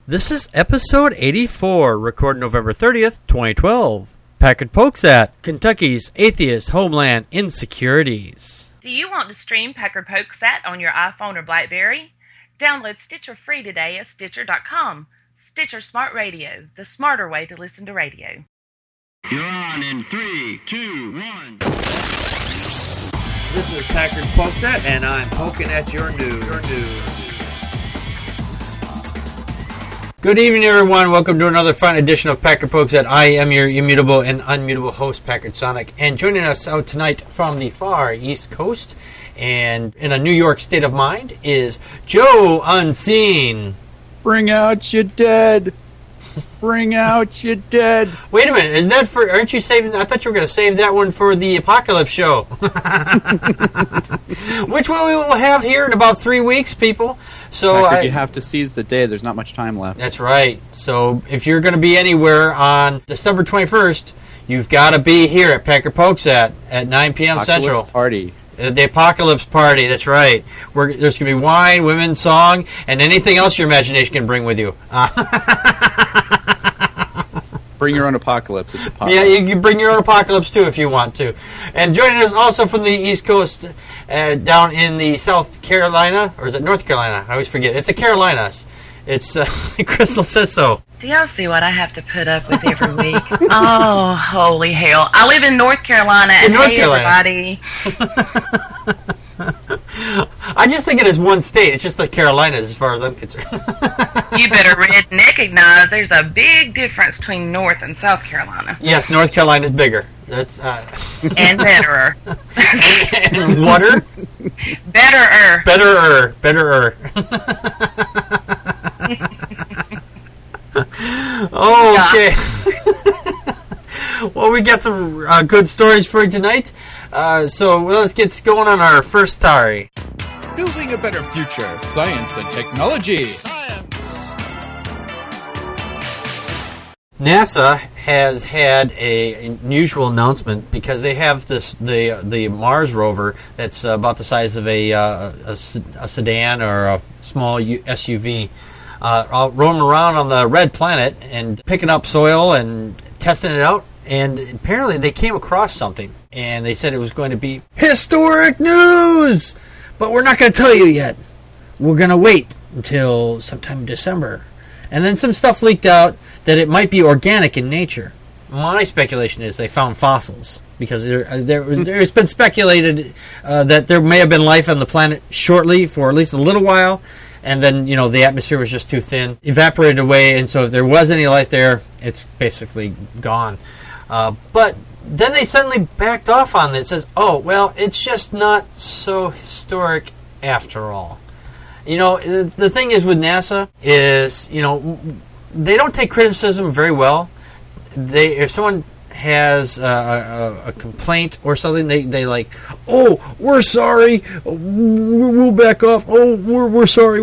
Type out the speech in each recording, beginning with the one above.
This is episode 84, recorded November 30th, 2012. Packard pokes at Kentucky's atheist homeland insecurities. Do you want to stream Packard Pokes At on your iPhone or BlackBerry? Download Stitcher free today at Stitcher.com. Stitcher Smart Radio, the smarter way to listen to radio. You're on in 3, 2, 1. This is Packard pokes at, and I'm poking at your news. Good evening, everyone. Welcome to another fun edition of Packard Pokes At. I am your immutable and unmutable host, Packard Sonic. And joining us out tonight from the far East Coast and in a New York state of mind is Joe Unseen. Bring out your dead. Bring out your dead. Wait a minute, is that for? Aren't you saving? I thought you were going to save that one for the Apocalypse show, which one we will have here in about 3 weeks, people. So you have to seize the day. There's not much time left. That's right. So if you're going to be anywhere on December 21st, you've got to be here at Packard Pokes at 9 p.m. Central. Party. The Apocalypse Party, that's right. There's going to be wine, women, song, and anything else your imagination can bring with you. Bring your own apocalypse. It's apocalypse. Yeah, you can bring your own apocalypse, too, if you want to. And joining us also from the East Coast, down in the South Carolina, or is it North Carolina? I always forget. It's the Carolinas. It's Crystal says so. Do y'all see what I have to put up with every week? Oh, holy hell. I live in North Carolina, and everybody. I just think it is one state. It's just the Carolinas as far as I'm concerned. You better recognize there's a big difference between North and South Carolina. Yes, North Carolina is bigger. That's and betterer. And water? Betterer. Okay. Well, we got some good stories for you tonight. So let's get going on our first story. Building a better future, science and technology. NASA has had an unusual announcement because they have the Mars rover that's about the size of a sedan or a small SUV, roaming around on the red planet and picking up soil and testing it out. And apparently they came across something, and they said it was going to be historic news, but we're not going to tell you yet. We're going to wait until sometime in December. And then some stuff leaked out that it might be organic in nature. My speculation is they found fossils, because there's been speculated that there may have been life on the planet shortly for at least a little while, and then, the atmosphere was just too thin, evaporated away, and so if there was any life there, it's basically gone. But then they suddenly backed off on it. It says, oh, well, it's just not so historic after all. The thing is with NASA is, they don't take criticism very well. If someone has a complaint or something, they like, oh, we're sorry, we'll back off. Oh, we're sorry.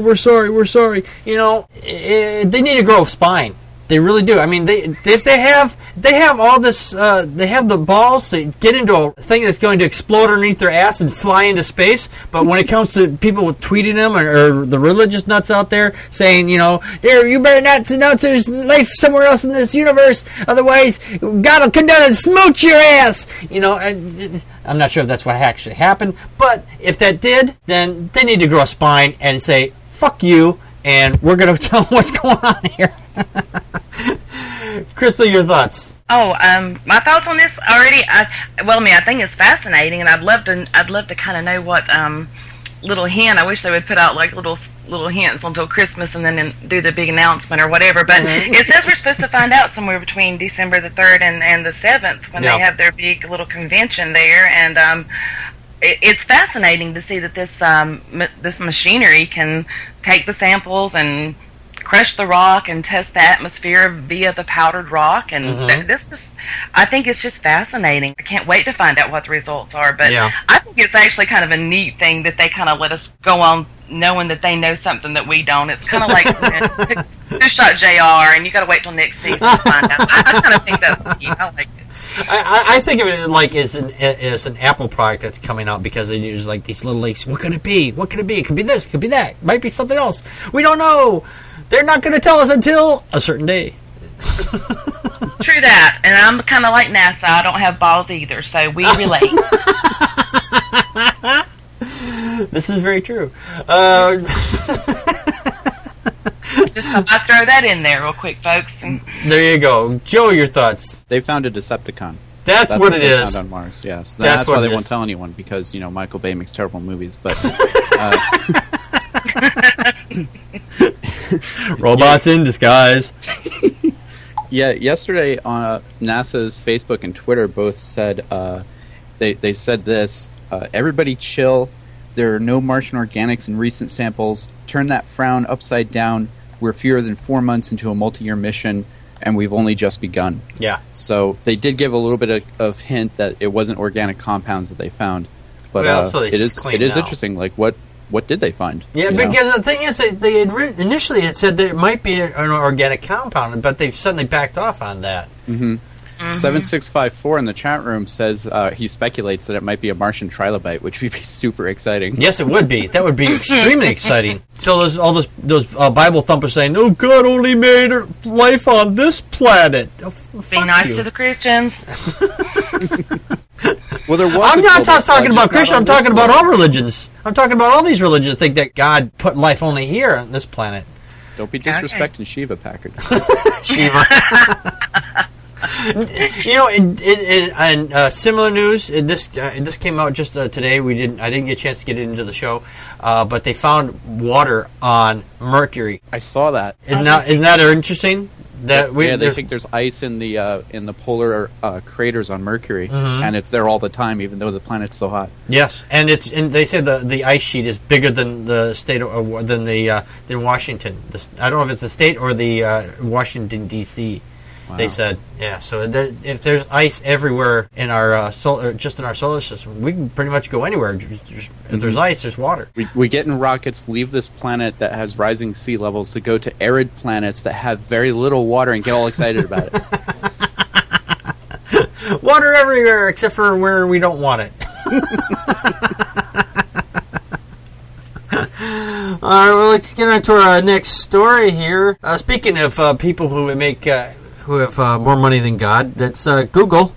They need to grow a spine. They really do. I mean, they have all this. They have the balls to get into a thing that's going to explode underneath their ass and fly into space. But when it comes to people tweeting them or the religious nuts out there saying, there, you better not announce there's life somewhere else in this universe, otherwise God will come down and smooch your ass. I'm not sure if that's what actually happened, but if that did, then they need to grow a spine and say, "Fuck you," and we're going to tell them what's going on here. Crystal, your thoughts? Oh, my thoughts on this already. I think it's fascinating, and I'd love to kind of know what little hint. I wish they would put out like little hints until Christmas, and then do the big announcement or whatever. But it says we're supposed to find out somewhere between December the 3rd and the 7th when they have their big little convention there, and it's fascinating to see that this machinery can take the samples and crush the rock and test the atmosphere via the powdered rock, and I think it's just fascinating. I can't wait to find out what the results are, but I think it's actually kind of a neat thing that they kind of let us go on knowing that they know something that we don't. It's kind of like Who Shot JR, and you got to wait till next season to find out. I kind of think that's neat. I like it. I think of it like as an Apple product that's coming out, because there's like these little leaks. What could it be? What could it be? It could be this. It could be that. It might be something else. We don't know. They're not going to tell us until a certain day. True that. And I'm kind of like NASA. I don't have balls either, so we relate. This is very true. Just thought I'd throw that in there real quick, folks. There you go. Joe, your thoughts. They found a Decepticon. That's what it they is. found on Mars. Yes, That's that's what why it they won't is. tell anyone because Michael Bay makes terrible movies. But Robots in disguise. yeah, yesterday on NASA's Facebook and Twitter both said they said this: everybody chill. There are no Martian organics in recent samples. Turn that frown upside down. We're fewer than 4 months into a multi-year mission, and we've only just begun. Yeah. So they did give a little bit of hint that it wasn't organic compounds that they found, but Well, so they it is claim now. interesting. Like what did they find? Yeah, you know? because the thing is, they had initially it said there might be an organic compound, but they've suddenly backed off on that. 7654 in the chat room says he speculates that it might be a Martian trilobite, which would be super exciting. Yes, it would be. That would be extremely exciting. So there's all those Bible thumpers saying, "Oh, God only made life on this planet." Oh, Be fuck nice you. to the Christians. Well, there was. I'm a not global talking flood, about just not Christian. on I'm this talking about planet. all religions. I'm talking about all these religions that think that God put life only here on this planet. Don't be disrespecting Shiva, Packard. Shiva. In similar news, this came out just today. I didn't get a chance to get it into the show, but they found water on Mercury. I saw that. Isn't that interesting? That They think there's ice in the polar craters on Mercury, and it's there all the time, even though the planet's so hot. Yes, and they say the ice sheet is bigger than the state than Washington. I don't know if it's the state or the Washington D.C. Wow. They said, yeah. So if there's ice everywhere in our just in our solar system, we can pretty much go anywhere. If there's ice, there's water. We get in rockets, leave this planet that has rising sea levels to go to arid planets that have very little water and get all excited about it. Water everywhere except for where we don't want it. All right, well, let's get on to our next story here. Speaking of people who have more money than God, that's Google.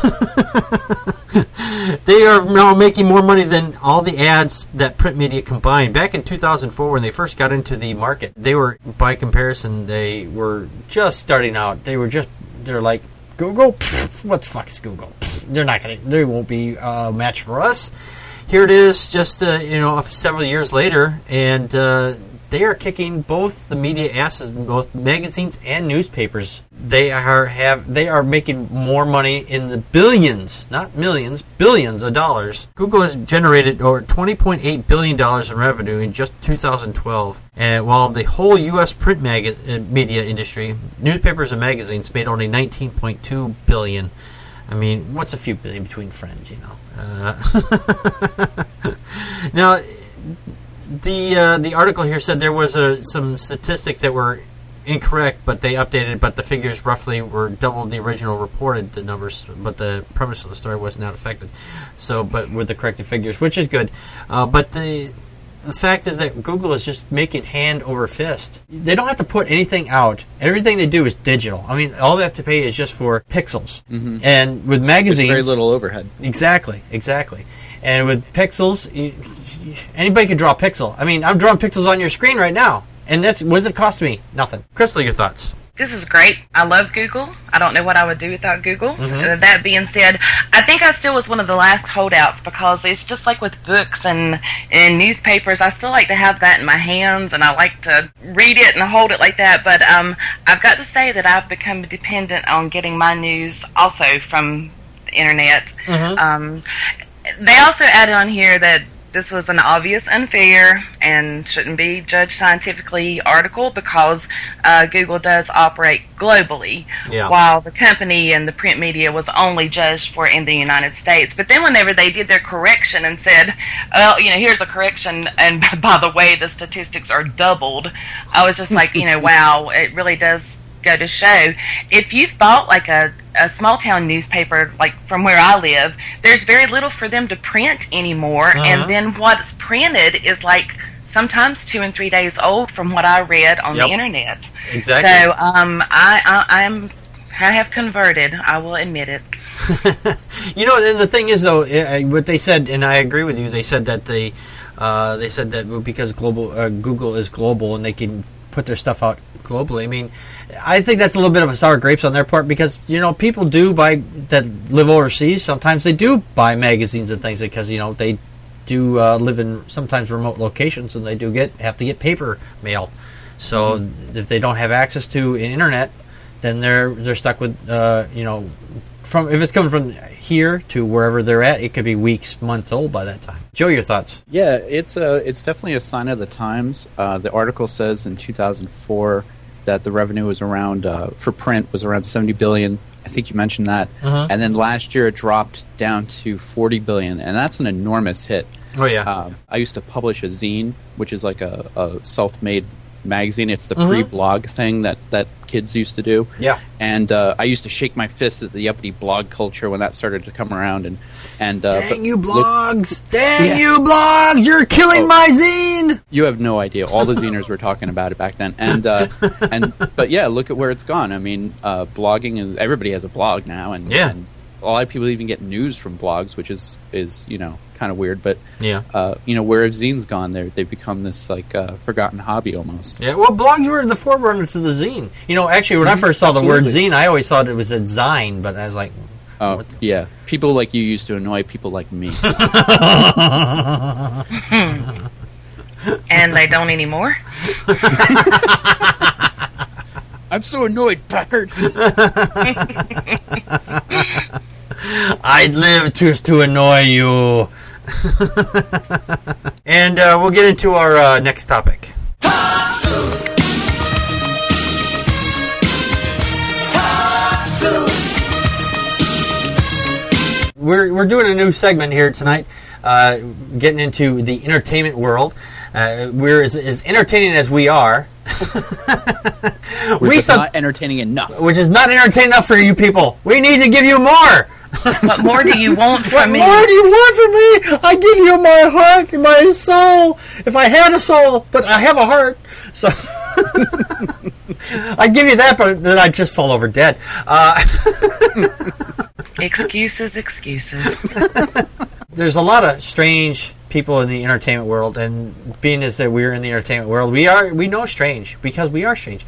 They are now making more money than all the ads that print media combined. Back in 2004, when they first got into the market, they were, by comparison, they were just starting out. They're like, Google? Pfft, what the fuck is Google? Pfft, they won't be a match for us. Here it is, just several years later, and they are kicking both the media asses, both magazines and newspapers. They are making more money in the billions, not millions, billions of dollars. Google has generated over $20.8 billion in revenue in just 2012, and while the whole U.S. print media industry, newspapers and magazines, made only $19.2 billion. I mean, what's a few billion between friends, Now, the article here said there was some statistics that were incorrect, but they updated. But the figures roughly were double the original reported numbers. But the premise of the story was not affected. But with the corrected figures, which is good. But the fact is that Google is just making hand over fist. They don't have to put anything out. Everything they do is digital. I mean, all they have to pay is just for pixels. Mm-hmm. And with magazines, It's very little overhead. Exactly. And with pixels, anybody can draw a pixel. I mean, I'm drawing pixels on your screen right now. And what does it cost me? Nothing. Crystal, your thoughts? This is great. I love Google. I don't know what I would do without Google. Mm-hmm. That being said, I think I still was one of the last holdouts because it's just like with books and newspapers. I still like to have that in my hands, and I like to read it and hold it like that. But I've got to say that I've become dependent on getting my news also from the internet. Mm-hmm. They also added on here that this was an obvious unfair and shouldn't be judged scientifically article because Google does operate globally, while the company and the print media was only judged for in the United States. But then whenever they did their correction and said, well, here's a correction, and by the way, the statistics are doubled, I was just like, wow, it really does go to show. If you bought like a small town newspaper, like from where I live, there's very little for them to print anymore, and then what's printed is like sometimes 2 and 3 days old from what I read on the internet. Exactly. So I have converted. I will admit it. You know, and the thing is, though, what they said, and I agree with you. They said that they said that because Google is global and they can put their stuff out globally. I mean, I think that's a little bit of a sour grapes on their part because people do that live overseas. Sometimes they do buy magazines and things because they do live in sometimes remote locations and they do have to get paper mail. So if they don't have access to internet, then they're stuck with from if it's coming from here to wherever they're at, it could be weeks, months old by that time. Joe, your thoughts? Yeah, it's definitely a sign of the times. The article says in 2004 that the revenue was around for print was around $70 billion. I think you mentioned that, and then last year it dropped down to $40 billion, and that's an enormous hit. Oh yeah. I used to publish a zine, which is like a self-made magazine. It's the pre-blog thing that kids used to do. Yeah. And I used to shake my fist at the uppity blog culture when that started to come around. And dang you blogs! You blogs! You're killing my zine! You have no idea. All the ziners were talking about it back then. But yeah, look at where it's gone. I mean, blogging is everybody has a blog now, and a lot of people even get news from blogs, which is kind of weird, but where have zines gone? They've become this forgotten hobby almost. Yeah, well, blogs were the forerunner to the zine. Actually, when I first saw the word zine, I always thought it was a zine, but I was like, oh yeah, people like you used to annoy people like me, and they don't anymore. I'm so annoyed, Packard. I'd live to annoy you. And we'll get into our next topic. We're doing a new segment here tonight, getting into the entertainment world. We're as entertaining as we are. We're just not entertaining enough. Which is not entertaining enough for you people. We need to give you more. What more do you want from me? What more do you want from me? I give you my heart, my soul. If I had a soul, but I have a heart, so I'd give you that, but then I'd just fall over dead. Excuses. There's a lot of strange people in the entertainment world, and being as that we're in the entertainment world, we know strange because we are strange.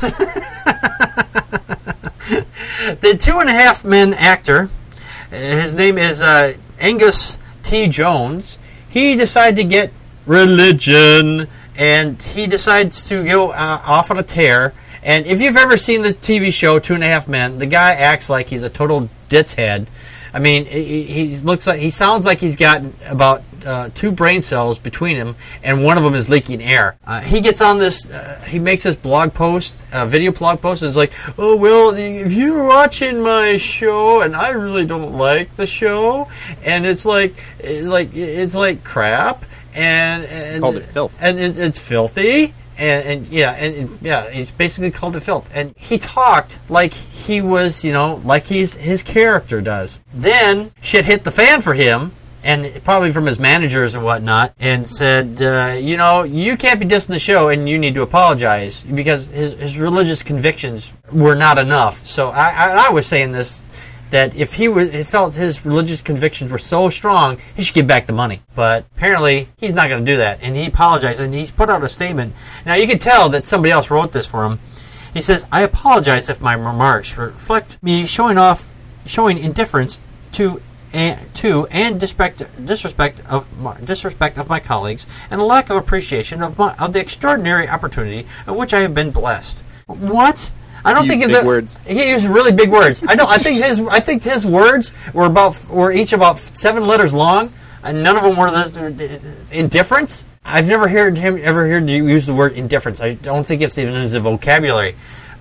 The 2.5 Men actor, his name is Angus T. Jones. He decided to get religion, and he decides to go off on a tear. And if you've ever seen the TV show 2.5 Men, the guy acts like he's a total ditz head. I mean, he sounds like he's got about 2 brain cells between him, and one of them is leaking air. He gets on this, he makes this blog post, video blog post, and it's like, oh, well, if you're watching my show, and I really don't like the show, and it's like crap, and called it filth, and it's filthy. And he's basically called it filth. And he talked like he was, like his character does. Then shit hit the fan for him, and probably from his managers and whatnot, and said, you can't be dissing the show, and you need to apologize because his religious convictions were not enough. So I was saying this, that if he felt his religious convictions were so strong, he should give back the money. But apparently, he's not going to do that. And he apologized, and he's put out a statement. Now, you can tell that somebody else wrote this for him. He says, I apologize if my remarks reflect me showing indifference to and disrespect of my colleagues, and a lack of appreciation of the extraordinary opportunity in which I have been blessed. What? I don't think big words. He used really big words. I think his words were each about 7 letters long, and none of them were indifference. I've never heard him you use the word indifference. I don't think it's even in his vocabulary.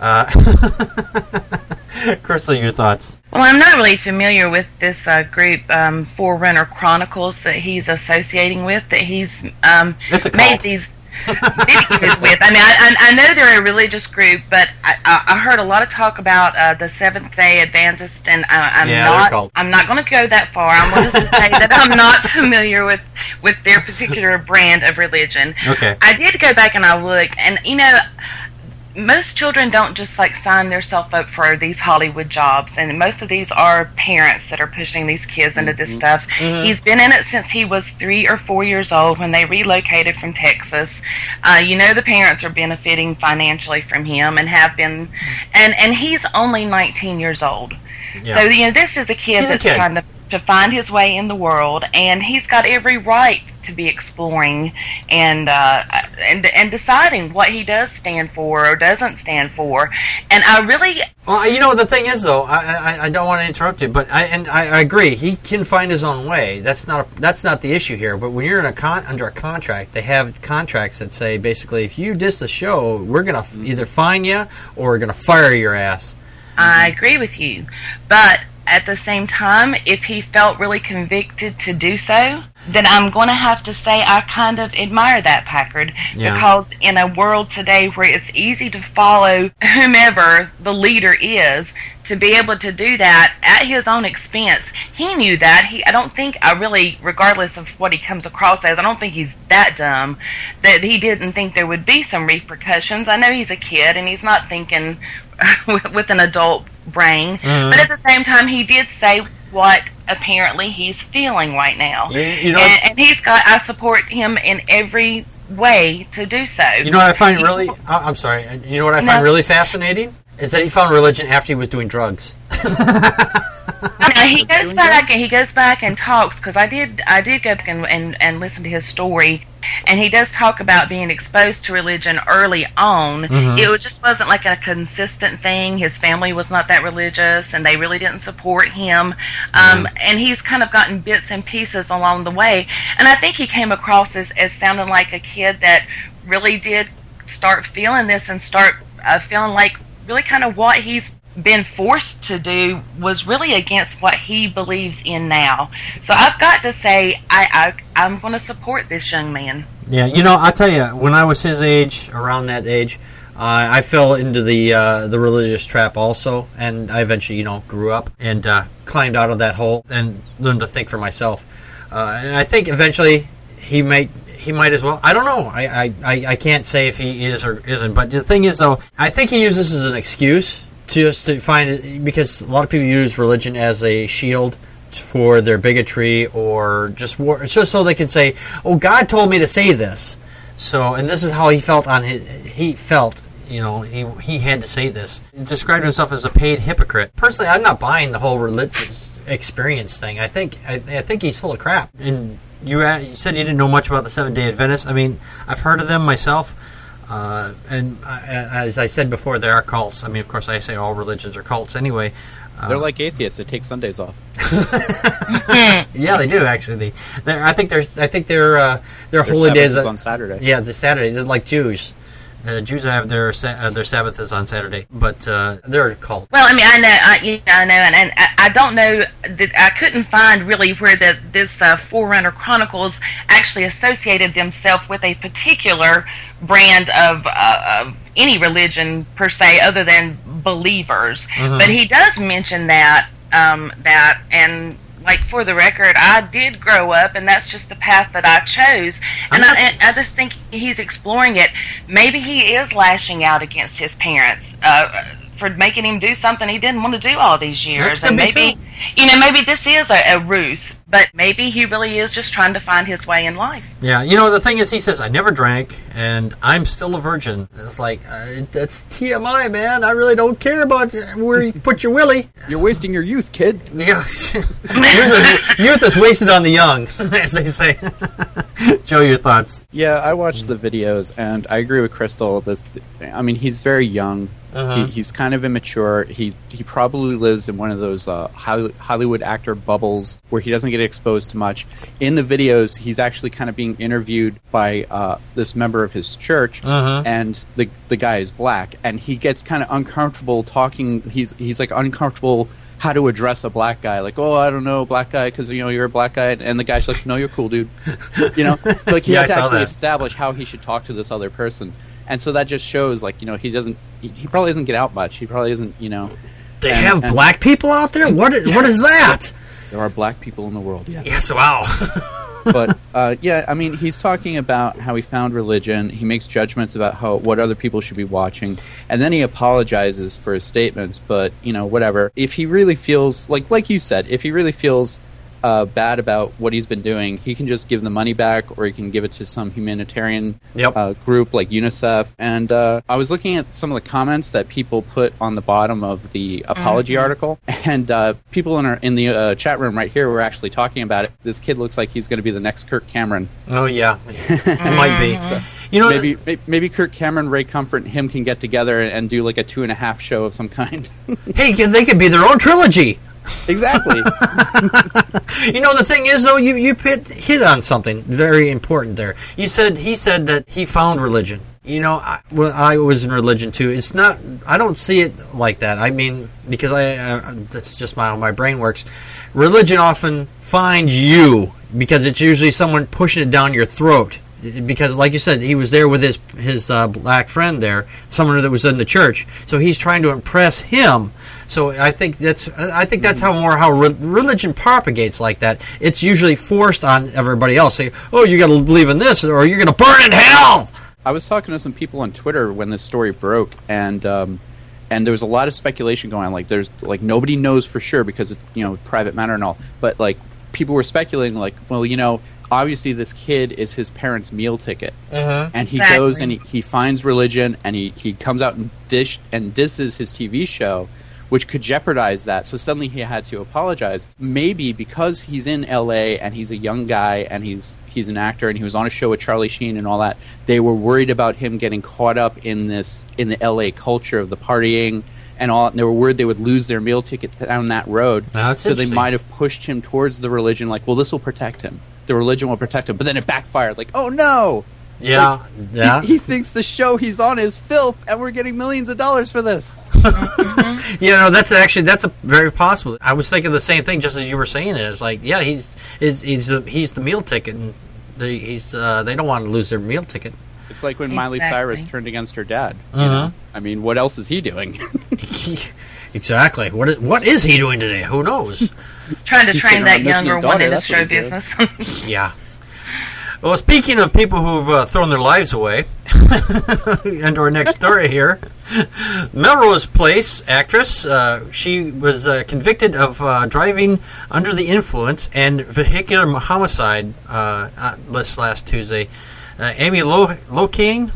Crystal, your thoughts? Well, I'm not really familiar with this group, Forerunner Chronicles, that he's associating with. That he's it's a cult. videos with. I mean, I know they're a religious group, but I heard a lot of talk about the Seventh-day Adventist, and I'm not going to go that far. I'm going to say that I'm not familiar with their particular brand of religion. Okay. I did go back and I looked, and most children don't just like sign themselves up for these Hollywood jobs, and most of these are parents that are pushing these kids into this stuff. He's been in it since he was 3 or 4 years old when they relocated from Texas. The parents are benefiting financially from him and have been, and he's only 19 years old. Yeah. So this is a kid that's trying to find his way in the world, and he's got every right to be exploring and deciding what he does stand for or doesn't stand for. And I really... Well, the thing is, though, I don't want to interrupt you, but I agree. He can find his own way. That's not the issue here. But when you're under a contract, they have contracts that say, basically, if you diss the show, we're going to either fine you or we're going to fire your ass. I agree with you. But at the same time, if he felt really convicted to do so, then I'm going to have to say I kind of admire that, Packard, because in a world today where it's easy to follow whomever the leader is, to be able to do that at his own expense, he knew that. I don't think, regardless of what he comes across as, I don't think he's that dumb that he didn't think there would be some repercussions. I know he's a kid and he's not thinking with an adult brain, but at the same time, he did say what apparently he's feeling right now, and he's got. I support him in every way to do so. You know what I find really? I'm sorry. You know what I find really fascinating is that he found religion after he was doing drugs. Now, he goes back and talks, because I did go back and listen to his story, and he does talk about being exposed to religion early on. It just wasn't like a consistent thing. His family was not that religious, and they really didn't support him. And he's kind of gotten bits and pieces along the way. And I think he came across as sounding like a kid that really did start feeling this and start feeling like really kind of what he's been forced to do was really against what he believes in now. So I've got to say I'm going to support this young man. Yeah, I'll tell you, when I was his age, around that age, I fell into the religious trap also, and I eventually, grew up and climbed out of that hole and learned to think for myself. And I think eventually he might as well. I don't know. I can't say if he is or isn't. But the thing is, though, I think he uses this as an excuse just to find it, because a lot of people use religion as a shield for their bigotry or just so they can say, "Oh, God told me to say this." So, and this is how he felt he had to say this. He described himself as a paid hypocrite. Personally, I'm not buying the whole religious experience thing. I think he's full of crap. And you said you didn't know much about the Seventh-day Adventists. I mean, I've heard of them myself. And as I said before, there are cults. I mean, of course, I say all religions are cults anyway. They're like atheists. They take Sundays off. Yeah, they do actually. I think their holy days is on Saturday. Yeah, it's a Saturday. They're like Jews. Jews have their Sabbath is on Saturday, but they're a cult. Well, I mean, I know, and I don't know that I couldn't find really where this Forerunner Chronicles actually associated themselves with a particular brand of any religion per se, other than believers. But he does mention that and. Like, for the record, I did grow up, and that's just the path that I chose. And I just think he's exploring it. Maybe he is lashing out against his parents for making him do something he didn't want to do all these years. And maybe, maybe this is a ruse, but maybe he really is just trying to find his way in life. Yeah, the thing is, he says, I never drank, and I'm still a virgin. It's like, that's TMI, man. I really don't care about where you put your willy. You're wasting your youth, kid. Yeah. Youth is wasted on the young, as they say. Joe, your thoughts? Yeah, I watched the videos, and I agree with Crystal. He's very young. He's kind of immature. He probably lives in one of those Hollywood actor bubbles where he doesn't get exposed to much. In the videos, he's actually kind of being interviewed by this member of his church, and the guy is black, and he gets kind of uncomfortable talking. He's like uncomfortable how to address a black guy. Like, oh, I don't know, black guy, because you're a black guy, and the guy's like, no, you're cool, dude. Like he Yeah, had I to saw actually that. establish how he should talk to this other person, and so that just shows like he probably doesn't get out much. He probably isn't They have black people out there? What is that? There are black people in the world. Yes. Yes, wow. But yeah, I mean, he's talking about how he found religion. He makes judgments about what other people should be watching, and then he apologizes for his statements. But whatever. If he really feels like you said, if he really feels bad about what he's been doing, he can just give the money back, or he can give it to some humanitarian group like UNICEF. And I was looking at some of the comments that people put on the bottom of the apology article, and people in the chat room right here were actually talking about it. This kid looks like he's going to be the next Kirk Cameron. Oh, yeah. It might be. So, maybe Kirk Cameron, Ray Comfort, and him can get together and do like a 2.5 show of some kind. Hey, they could be their own trilogy. Exactly. The thing is, though, you hit on something very important there. He said that he found religion. I was in religion too. It's not. I don't see it like that. I mean, because that's just how my brain works. Religion often finds you because it's usually someone pushing it down your throat. Because, like you said, he was there with his black friend there, someone that was in the church. So he's trying to impress him. So I think that's how religion propagates like that. It's usually forced on everybody else. Say, oh, you got to believe in this, or you're going to burn in hell. I was talking to some people on Twitter when this story broke, and there was a lot of speculation going on. Like, there's nobody knows for sure because it's private matter and all. But people were speculating, well, obviously this kid is his parents' meal ticket, and he goes and he finds religion, and he comes out and disses his TV show, which could jeopardize that. So suddenly he had to apologize. Maybe because he's in LA and he's a young guy and he's an actor and he was on a show with Charlie Sheen and all that, they were worried about him getting caught up in the LA culture of the partying and all, and they were worried they would lose their meal ticket down that road. So they might have pushed him towards the religion, like, well, this will protect him. The religion will protect him. But then it backfired, like, oh no! Yeah, yeah. He thinks the show he's on is filth, and we're getting millions of dollars for this. That's a very possible. I was thinking the same thing, just as you were saying it. It's like, yeah, he's the meal ticket, and they don't want to lose their meal ticket. It's like when Miley Cyrus turned against her dad. I mean, what else is he doing? Exactly. What is he doing today? Who knows? Trying to He's train sitting that around missing younger his one daughter, in the that's show what he's doing. business. Yeah. Well, speaking of people who've thrown their lives away, and our next story here, Melrose Place actress, she was convicted of driving under the influence and vehicular homicide this last Tuesday. Amy Locan,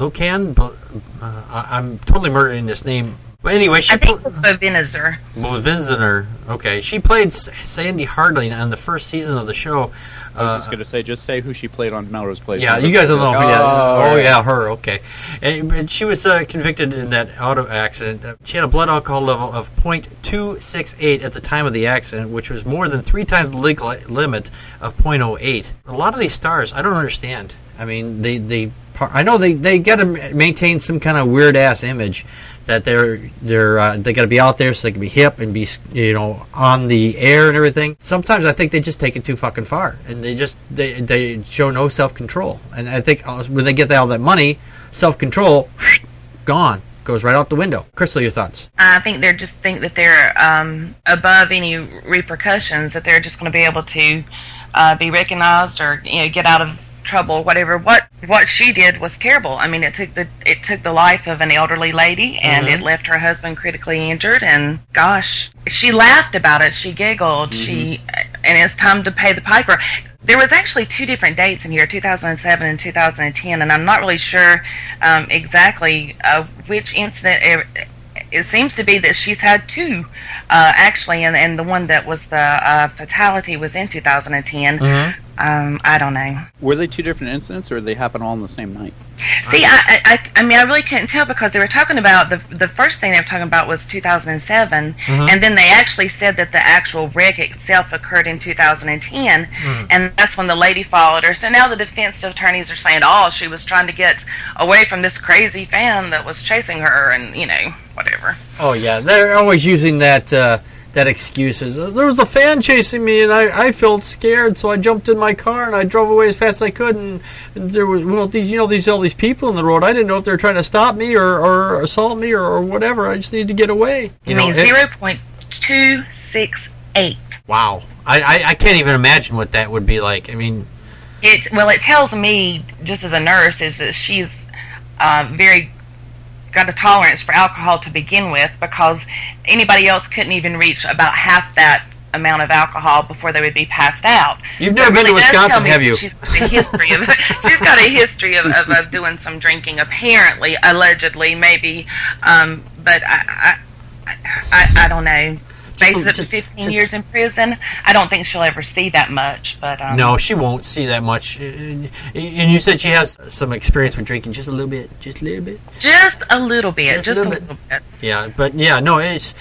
I'm totally murdering this name. But anyway, I think it's Bovinizer. Bovinizer, okay. She played Sandy Harding on the first season of the show. I was just going to say, just say who she played on Melrose Place. Yeah, you guys don't know. Yeah, her, okay. And she was convicted in that auto accident. She had a blood alcohol level of .268 at the time of the accident, which was more than 3 times the legal limit of .08. A lot of these stars, I don't understand. I mean, I know they got to maintain some kind of weird ass image that they got to be out there so they can be hip and be on the air and everything. Sometimes I think they just take it too fucking far and they show no self control. And I think when they get all that money, self control gone, goes right out the window. Crystal, your thoughts? I think they just think that they're above any repercussions, that they're just going to be able to be recognized or get out of trouble, whatever. What she did was terrible. I mean, it took the life of an elderly lady, and it left her husband critically injured. And gosh, she laughed about it. She giggled. And it's time to pay the piper. There was actually 2 different dates in here, 2007 and 2010, and I'm not really sure exactly which incident. It seems to be that she's had 2, actually, and the one that was the fatality was in 2010. I don't know. Were they 2 different incidents, or did they happen all in the same night? See, I mean, I really couldn't tell because they were talking about the first thing they were talking about was 2007, and then they actually said that the actual wreck itself occurred in 2010, and that's when the lady followed her. So now the defense attorneys are saying, oh, she was trying to get away from this crazy fan that was chasing her, and whatever. Oh yeah, they're always using that that excuse is, there was a fan chasing me and I felt scared, so I jumped in my car and I drove away as fast as I could, and there was all these people in the road. I didn't know if they were trying to stop me or assault me or whatever. I just needed to get away. 0.268. Wow. I can't even imagine what that would be like. I mean, it tells me, just as a nurse, is that she's got a tolerance for alcohol to begin with, because anybody else couldn't even reach about half that amount of alcohol before they would be passed out. You've never been to Wisconsin, have you? She's got a history of doing some drinking, apparently, allegedly, maybe, but I don't know. Faces up to 15 years in prison. I don't think she'll ever see that much. But no, she won't see that much. And you said she has some experience with drinking, just a little bit. Just a little bit. Yeah, but yeah, no, it's.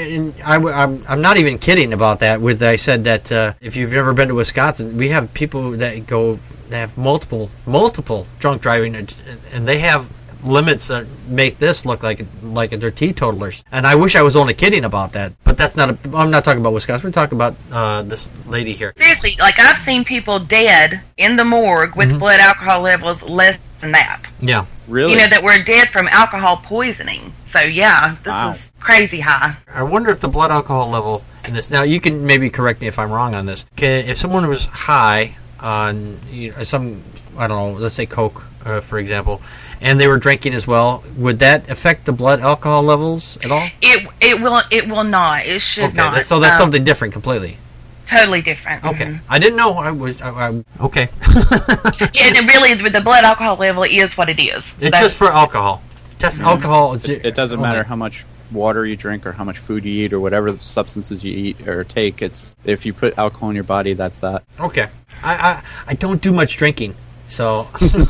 I'm not even kidding about that. I said that if you've never been to Wisconsin, we have people that have multiple drunk driving, and they have limits that make this look like they're teetotalers. And I wish I was only kidding about that, but that's not. I'm not talking about Wisconsin. We're talking about this lady here. Seriously, like I've seen people dead in the morgue with blood alcohol levels less than that. Yeah, really. That were dead from alcohol poisoning. So yeah, this is crazy high. I wonder if the blood alcohol level in this. Now you can maybe correct me if I'm wrong on this. If someone was high on some, I don't know, let's say Coke, for example, and they were drinking as well, would that affect the blood alcohol levels at all? It will not. It should not. So that's something different completely. Totally different. Okay, Mm-hmm. I didn't know. Okay. And really, the blood alcohol level is what it is. It's just for alcohol. Test alcohol. It doesn't matter how much water you drink or how much food you eat or whatever substances you eat or take. It's if you put alcohol in your body, that's that. Okay. I don't do much drinking. So,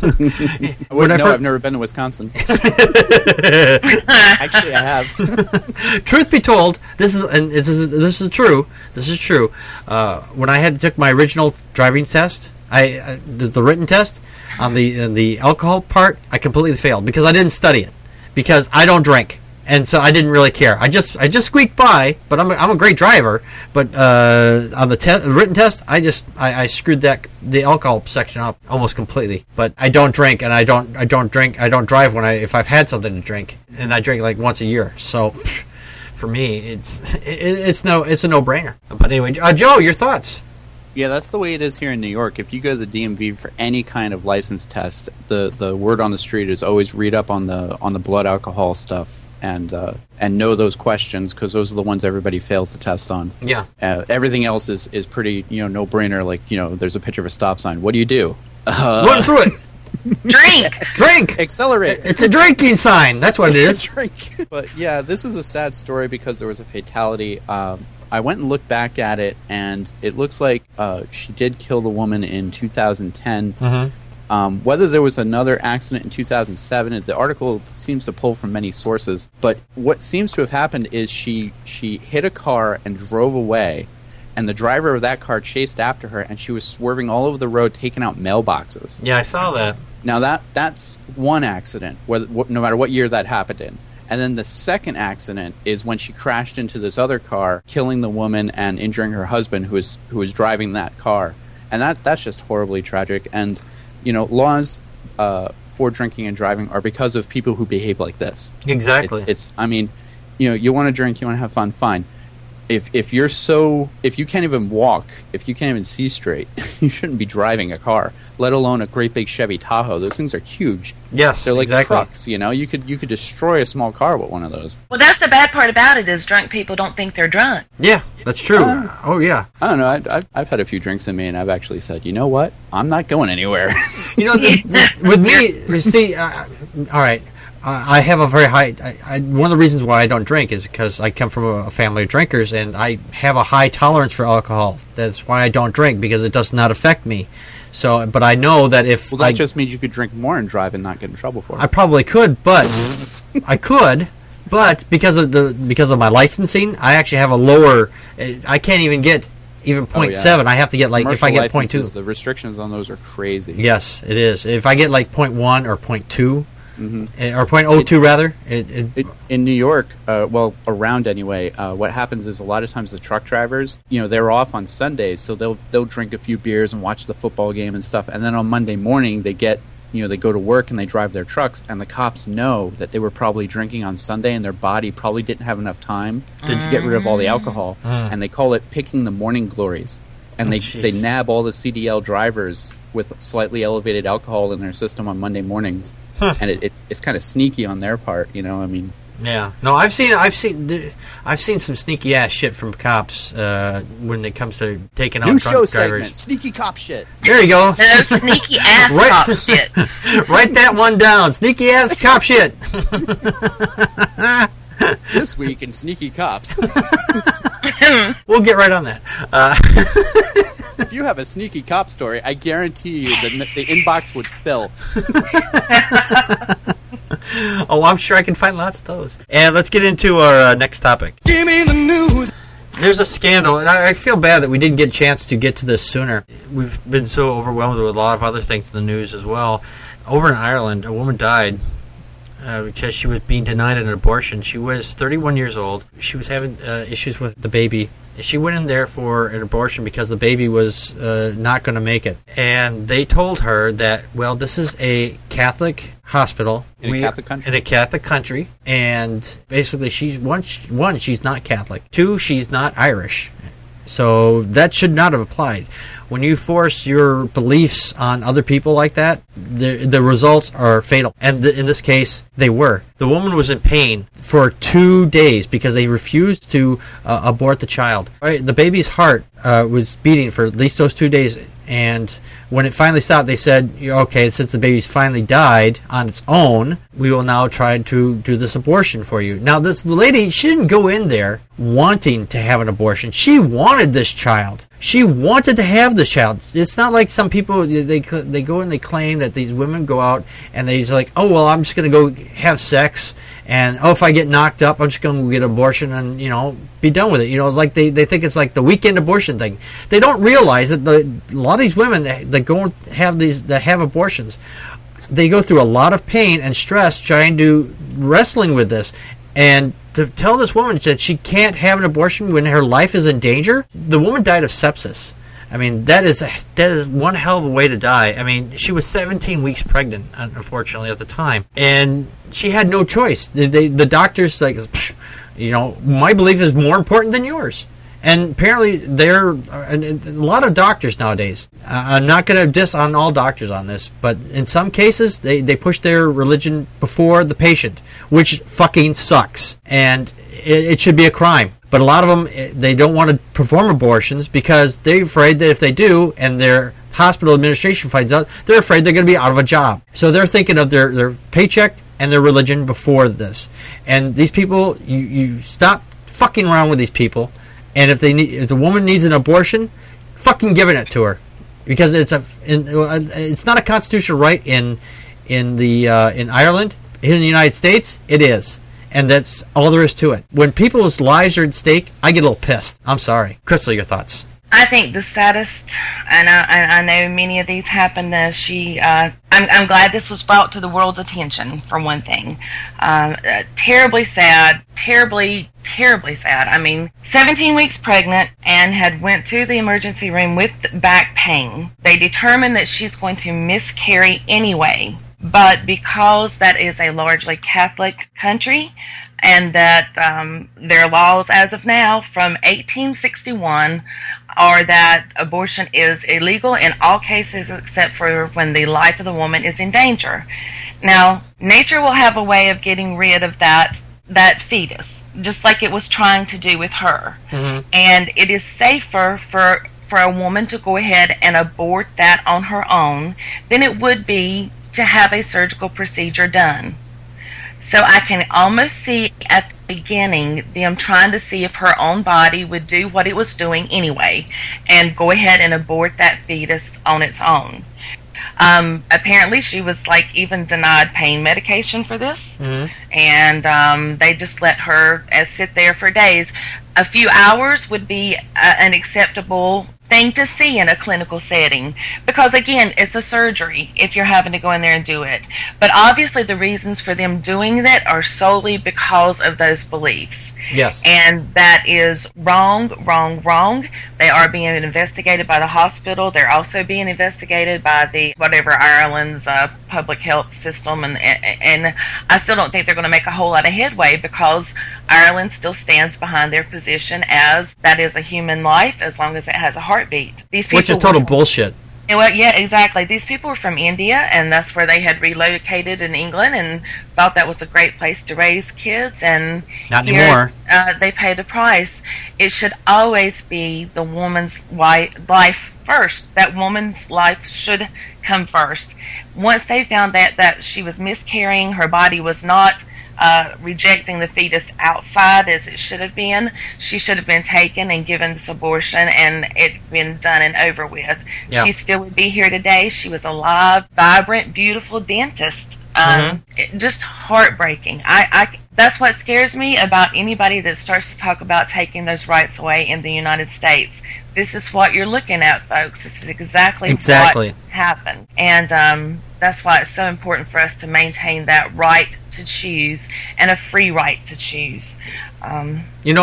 I've never been to Wisconsin. Actually, I have. Truth be told, this is true. This is true. When I took my original driving test, the written test on the alcohol part, I completely failed because I didn't study it, because I don't drink. And so I didn't really care. I just squeaked by, but I'm a great driver. But on the written test, I screwed the alcohol section up almost completely. But I don't drink, and I don't drink. I don't drive if I've had something to drink, and I drink like once a year. So for me, it's a no-brainer. But anyway, Joe, your thoughts? Yeah, that's the way it is here in New York. If you go to the DMV for any kind of license test, the word on the street is always read up on the blood alcohol stuff and know those questions, because those are the ones everybody fails to test on. Yeah. Everything else is pretty no brainer. Like there's a picture of a stop sign. What do you do? Run through it. Drink. Accelerate. It's a drinking sign. That's what it is. Drink. But yeah, this is a sad story because there was a fatality. I went and looked back at it, and it looks like she did kill the woman in 2010. Mm-hmm. Whether there was another accident in 2007, the article seems to pull from many sources. But what seems to have happened is she hit a car and drove away, and the driver of that car chased after her, and she was swerving all over the road, taking out mailboxes. Yeah, I saw that. Now that's one accident, no matter what year that happened in. And then the second accident is when she crashed into this other car, killing the woman and injuring her husband who was driving that car. And that's just horribly tragic. And, laws for drinking and driving are because of people who behave like this. Exactly. You want to drink, you want to have fun, fine. If you can't even walk, if you can't even see straight, you shouldn't be driving a car, let alone a great big Chevy Tahoe. Those things are huge. Yes, they're like exactly. trucks. You could destroy a small car with one of those. Well, that's the bad part about it is drunk people don't think they're drunk. Yeah, that's true. Oh yeah. I don't know. I've had a few drinks in me, and I've actually said, you know what? I'm not going anywhere. With me, you see, all right. I have a very high. One of the reasons why I don't drink is because I come from a family of drinkers, and I have a high tolerance for alcohol. That's why I don't drink, because it does not affect me. So, but I know that if that just means you could drink more and drive and not get in trouble for it. I probably could, but but because of my licensing, I actually have a lower. I can't even get 0.7. I have to get commercial if I get licenses, 0.2. The restrictions on those are crazy. Yes, it is. If I get 0.1 or 0.2. or 0.02 rather. In New York, around anyway, what happens is a lot of times the truck drivers, they're off on Sundays, so they'll drink a few beers and watch the football game and stuff, and then on Monday morning they go to work and they drive their trucks, and the cops know that they were probably drinking on Sunday and their body probably didn't have enough time to get rid of all the alcohol, and they call it picking the morning glories, and they nab all the CDL drivers with slightly elevated alcohol in their system on Monday mornings, and it's kind of sneaky on their part, I mean. Yeah, no, I've seen some sneaky ass shit from cops when it comes to taking out New truck show drivers. segment, sneaky cop shit. There you go. No sneaky ass cop shit. Write that one down. Sneaky ass cop shit. This week in Sneaky Cops. We'll get right on that. If you have a sneaky cop story, I guarantee you the inbox would fill. Oh, I'm sure I can find lots of those. And let's get into our next topic. Give me the news. There's a scandal, and I feel bad that we didn't get a chance to get to this sooner. We've been so overwhelmed with a lot of other things in the news as well. Over in Ireland, a woman died because she was being denied an abortion. She was 31 years old. She was having issues with the baby. She went in there for an abortion because the baby was not going to make it. And they told her that, well, this is a Catholic hospital. In a Catholic country. In a Catholic country. And basically, she's not Catholic. 2, she's not Irish. So that should not have applied. When you force your beliefs on other people like that, the results are fatal. And in this case, they were. The woman was in pain for 2 days because they refused to abort the child. Right? The baby's heart was beating for at least those 2 days. And when it finally stopped, they said, okay, since the baby's finally died on its own, we will now try to do this abortion for you. Now, this lady, she didn't go in there wanting to have an abortion. She wanted this child. She wanted to have this child. It's not like some people, they go and they claim that these women go out and they're like, oh, well, I'm just going to go have sex. And, if I get knocked up, I'm just going to get an abortion and, be done with it. Like they think it's like the weekend abortion thing. They don't realize that a lot of these women that go and have abortions, they go through a lot of pain and stress wrestling with this. And to tell this woman that she can't have an abortion when her life is in danger, the woman died of sepsis. I mean, that is one hell of a way to die. I mean, she was 17 weeks pregnant, unfortunately, at the time. And she had no choice. The doctors, my belief is more important than yours. And apparently, a lot of doctors nowadays. I'm not going to diss on all doctors on this, but in some cases, they push their religion before the patient, which fucking sucks. And it should be a crime. But a lot of them, they don't want to perform abortions because they're afraid that if they do and their hospital administration finds out, they're afraid they're going to be out of a job. So they're thinking of their paycheck and their religion before this. And these people, you stop fucking around with these people. And if the woman needs an abortion, fucking giving it to her, because it's not a constitutional right in Ireland. Here in the United States, it is. And that's all there is to it. When people's lives are at stake, I get a little pissed. I'm sorry. Crystal, your thoughts? I think the saddest, and I know many of these happened as I'm glad this was brought to the world's attention, for one thing. Terribly sad, terribly sad. I mean, 17 weeks pregnant and had went to the emergency room with back pain. They determined that she's going to miscarry anyway. But because that is a largely Catholic country, and that their laws as of now from 1861 are that abortion is illegal in all cases except for when the life of the woman is in danger. Now, nature will have a way of getting rid of that fetus, just like it was trying to do with her. Mm-hmm. And it is safer for a woman to go ahead and abort that on her own than it would be to have a surgical procedure done. So I can almost see at the beginning them trying to see if her own body would do what it was doing anyway and go ahead and abort that fetus on its own. Apparently she was even denied pain medication for this. Mm-hmm. And they just let her sit there for days. A few hours would be an acceptable thing to see in a clinical setting, because again, it's a surgery if you're having to go in there and do it. But obviously the reasons for them doing that are solely because of those beliefs. Yes. And that is wrong, wrong, wrong. They are being investigated by the hospital. They're also being investigated by the whatever Ireland's public health system, and I still don't think they're going to make a whole lot of headway, because Ireland still stands behind their position as that is a human life as long as it has a heartbeat. These people Which is total bullshit. Well, yeah, exactly. These people were from India, and that's where they had relocated in England and thought that was a great place to raise kids. And not anymore. They paid the price. It should always be the woman's life first. That woman's life should come first. Once they found that she was miscarrying, her body was not rejecting the fetus outside as it should have been, she should have been taken and given this abortion and it been done and over with. Yeah. She still would be here today. She was a live, vibrant, beautiful dentist. Just heartbreaking. I that's what scares me about anybody that starts to talk about taking those rights away in the United States. This is what you're looking at, folks. This is exactly what happened. And that's why it's so important for us to maintain that right to choose and a free right to choose. On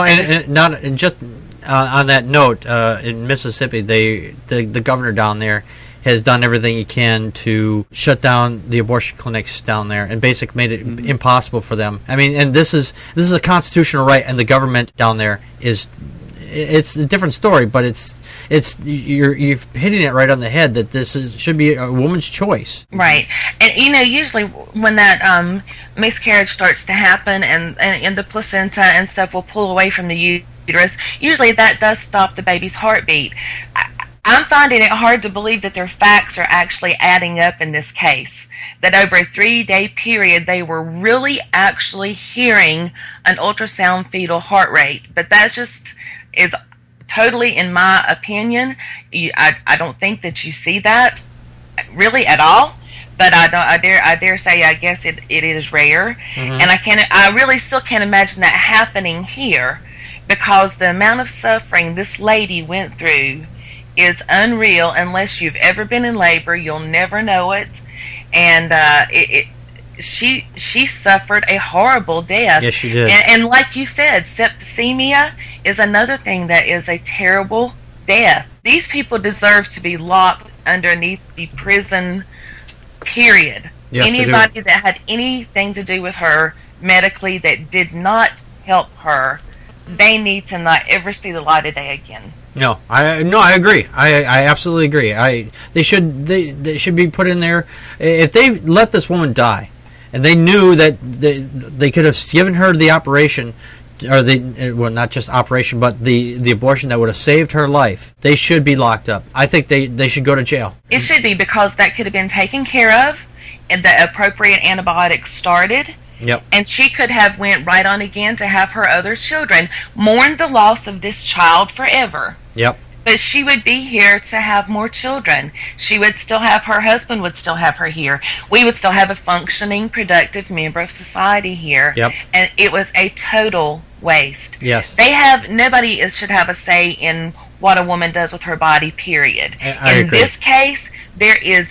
that note, in Mississippi, the governor down there has done everything he can to shut down the abortion clinics down there and basically made it impossible for them. I mean, and this is a constitutional right, and the government down there it's a different story, but you're hitting it right on the head that should be a woman's choice. Right. And usually when that miscarriage starts to happen and the placenta and stuff will pull away from the uterus, usually that does stop the baby's heartbeat. I'm finding it hard to believe that their facts are actually adding up in this case. That over a 3-day period, they were really actually hearing an ultrasound fetal heart rate. But that just is totally, in my opinion, I don't think that you see that really at all. But I dare say, I guess it is rare. And I really still can't imagine that happening here, because the amount of suffering this lady went through is unreal. Unless you've ever been in labor, you'll never know it. And she suffered a horrible death. Yes, she did. And like you said, septicemia is another thing that is a terrible death. These people deserve to be locked underneath the prison, period. Yes, anybody that had anything to do with her medically that did not help her, they need to not ever see the light of day again. No, I agree. I absolutely agree. They should be put in there. If they let this woman die, and they knew that they could have given her the operation, or not just operation, but the abortion that would have saved her life, they should be locked up. I think they should go to jail. It should be, because that could have been taken care of, and the appropriate antibiotics started. Yep. And she could have went right on again to have her other children, mourn the loss of this child forever. Yep. But she would be here to have more children. She would still have, her husband would still have her here. We would still have a functioning, productive member of society here. Yep. And it was a total waste. Yes. Nobody should have a say in what a woman does with her body, period. I in agree. this case, there is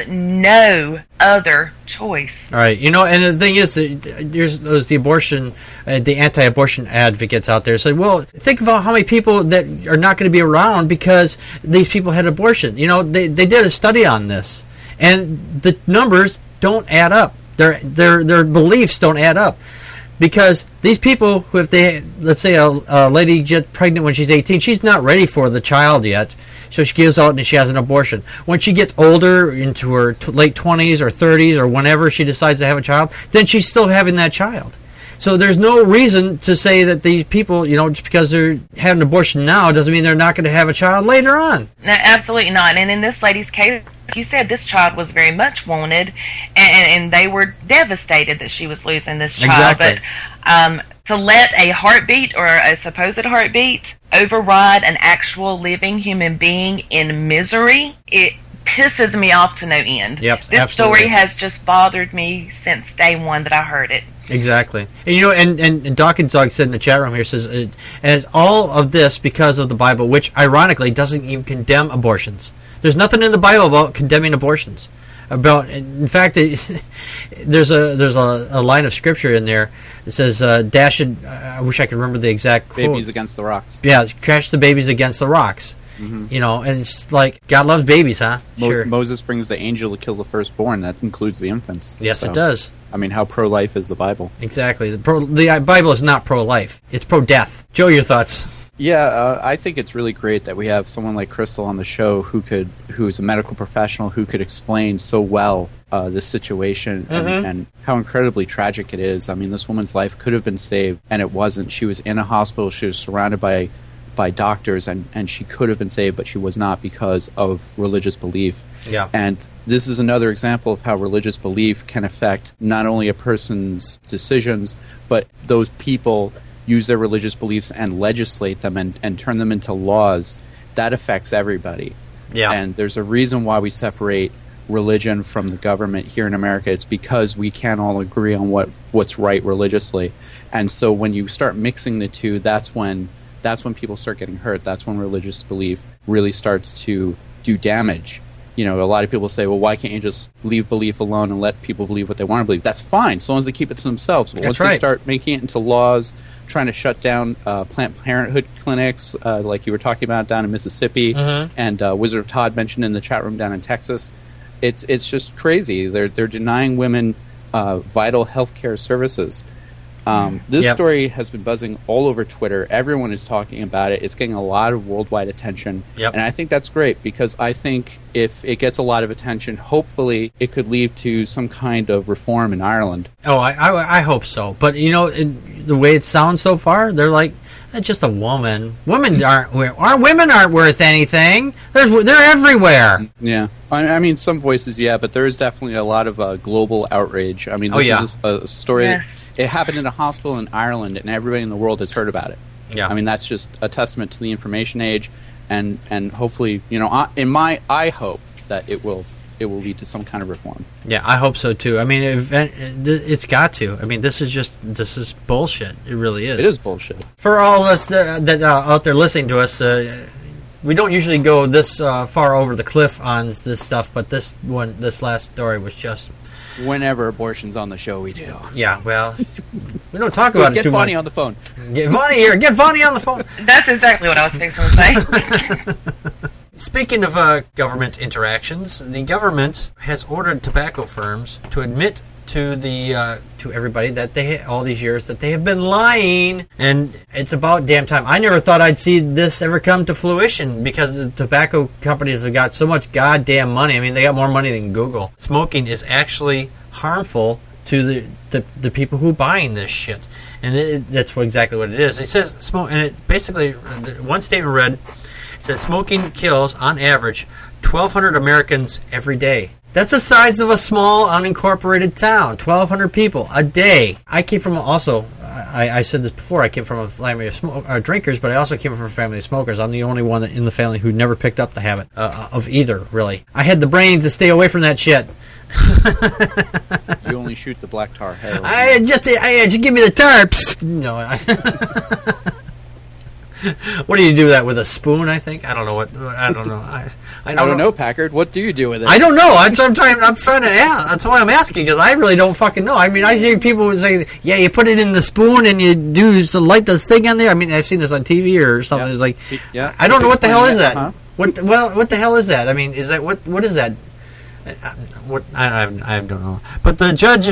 no other choice. All right, and the thing is, there's the abortion, the anti-abortion advocates out there say, well, think about how many people that are not going to be around because these people had abortion. They did a study on this, and the numbers don't add up. Their beliefs don't add up. Because these people, who let's say a lady gets pregnant when she's 18, she's not ready for the child yet, so she gives out and she has an abortion. When she gets older, into her late 20s or 30s or whenever she decides to have a child, then she's still having that child. So there's no reason to say that these people, just because they're having an abortion now, doesn't mean they're not going to have a child later on. No, absolutely not. And in this lady's case, you said this child was very much wanted, and they were devastated that she was losing this child. Exactly. But to let a heartbeat or a supposed heartbeat override an actual living human being in misery, pisses me off to no end. Yep, this absolutely. story has just bothered me since day one that I heard it. Exactly. And and Dawkins Dog said in the chat room here, says, and all of this because of the Bible, which ironically doesn't even condemn abortions. There's nothing in the Bible about condemning abortions. In fact, there's a line of scripture in there that says, I wish I could remember the exact quote. Babies against the rocks. Yeah, crash the babies against the rocks. Mm-hmm. You know, and it's like, God loves babies, huh? Sure. Moses brings the angel to kill the firstborn. That includes the infants. Yes, So, it does. I mean, how pro-life is the Bible? Exactly. The Bible is not pro-life. It's pro-death. Joe, your thoughts? Yeah, I think it's really great that we have someone like Crystal on the show who's a medical professional who could explain so well this situation and how incredibly tragic it is. I mean, this woman's life could have been saved, and it wasn't. She was in a hospital. She was surrounded by doctors, and she could have been saved, but she was not because of religious belief. Yeah. And this is another example of how religious belief can affect not only a person's decisions, but those people use their religious beliefs and legislate them and turn them into laws. That affects everybody. Yeah. And there's a reason why we separate religion from the government here in America. It's because we can't all agree on what's right religiously. And so when you start mixing the two, that's when people start getting hurt. That's when religious belief really starts to do damage. You know, a lot of people say, well, why can't you just leave belief alone and let people believe what they want to believe? That's fine, so long as they keep it to themselves. But once they start making it into laws, trying to shut down Planned Parenthood clinics, like you were talking about down in Mississippi, and Wizard of Todd mentioned in the chat room down in Texas, it's just crazy. They're denying women vital healthcare services. This story has been buzzing all over Twitter. Everyone is talking about it. It's getting a lot of worldwide attention. And I think that's great, because I think if it gets a lot of attention, hopefully it could lead to some kind of reform in Ireland. Oh, I hope so. But, you know, the way it sounds so far, they're like, just a woman. Women aren't worth anything. They're everywhere. Yeah. I mean, some voices, yeah, but there is definitely a lot of global outrage. I mean, this is a story that it happened in a hospital in Ireland, and everybody in the world has heard about it. Yeah. I mean, that's just a testament to the information age, and hopefully, you know, I hope that it will lead to some kind of reform. Yeah, I hope so too. I mean, it's got to. I mean, this is bullshit. It really is. It is bullshit. For all of us that out there listening to us, we don't usually go this far over the cliff on this stuff, but this last story was just. Whenever abortion's on the show, we do. Yeah, well, we don't talk about it too much. Get Vonnie on the phone. Get Vonnie here. Get Vonnie on the phone. That's exactly what I was fixing to say. Speaking of government interactions, the government has ordered tobacco firms to admit to everybody that all these years that they have been lying, and it's about damn time. I never thought I'd see this ever come to fruition, because the tobacco companies have got so much goddamn money. I mean, they got more money than Google. Smoking is actually harmful to the people who are buying this shit, and that's exactly what it is. It says smoke, and it basically, one statement read, it says smoking kills on average 1,200 Americans every day. That's the size of a small, unincorporated town. 1,200 people a day. I came from I said this before, I came from a family of drinkers, but I also came from a family of smokers. I'm the only one in the family who never picked up the habit of either, really. I had the brains to stay away from that shit. You only shoot the black tar heroin. I just give me the tarps. No. What do you do that with, a spoon? I think I don't know what. I don't know. I don't know, Packard. What do you do with it? I don't know. That's what I'm trying to ask. That's why I'm asking, because I really don't fucking know. I mean, I see people who say, "Yeah, you put it in the spoon and you do to light this thing on there." I mean, I've seen this on TV or something. It's like, I don't know what the hell is that. What the hell is that? I mean, is that what is that? I don't know. But the judge,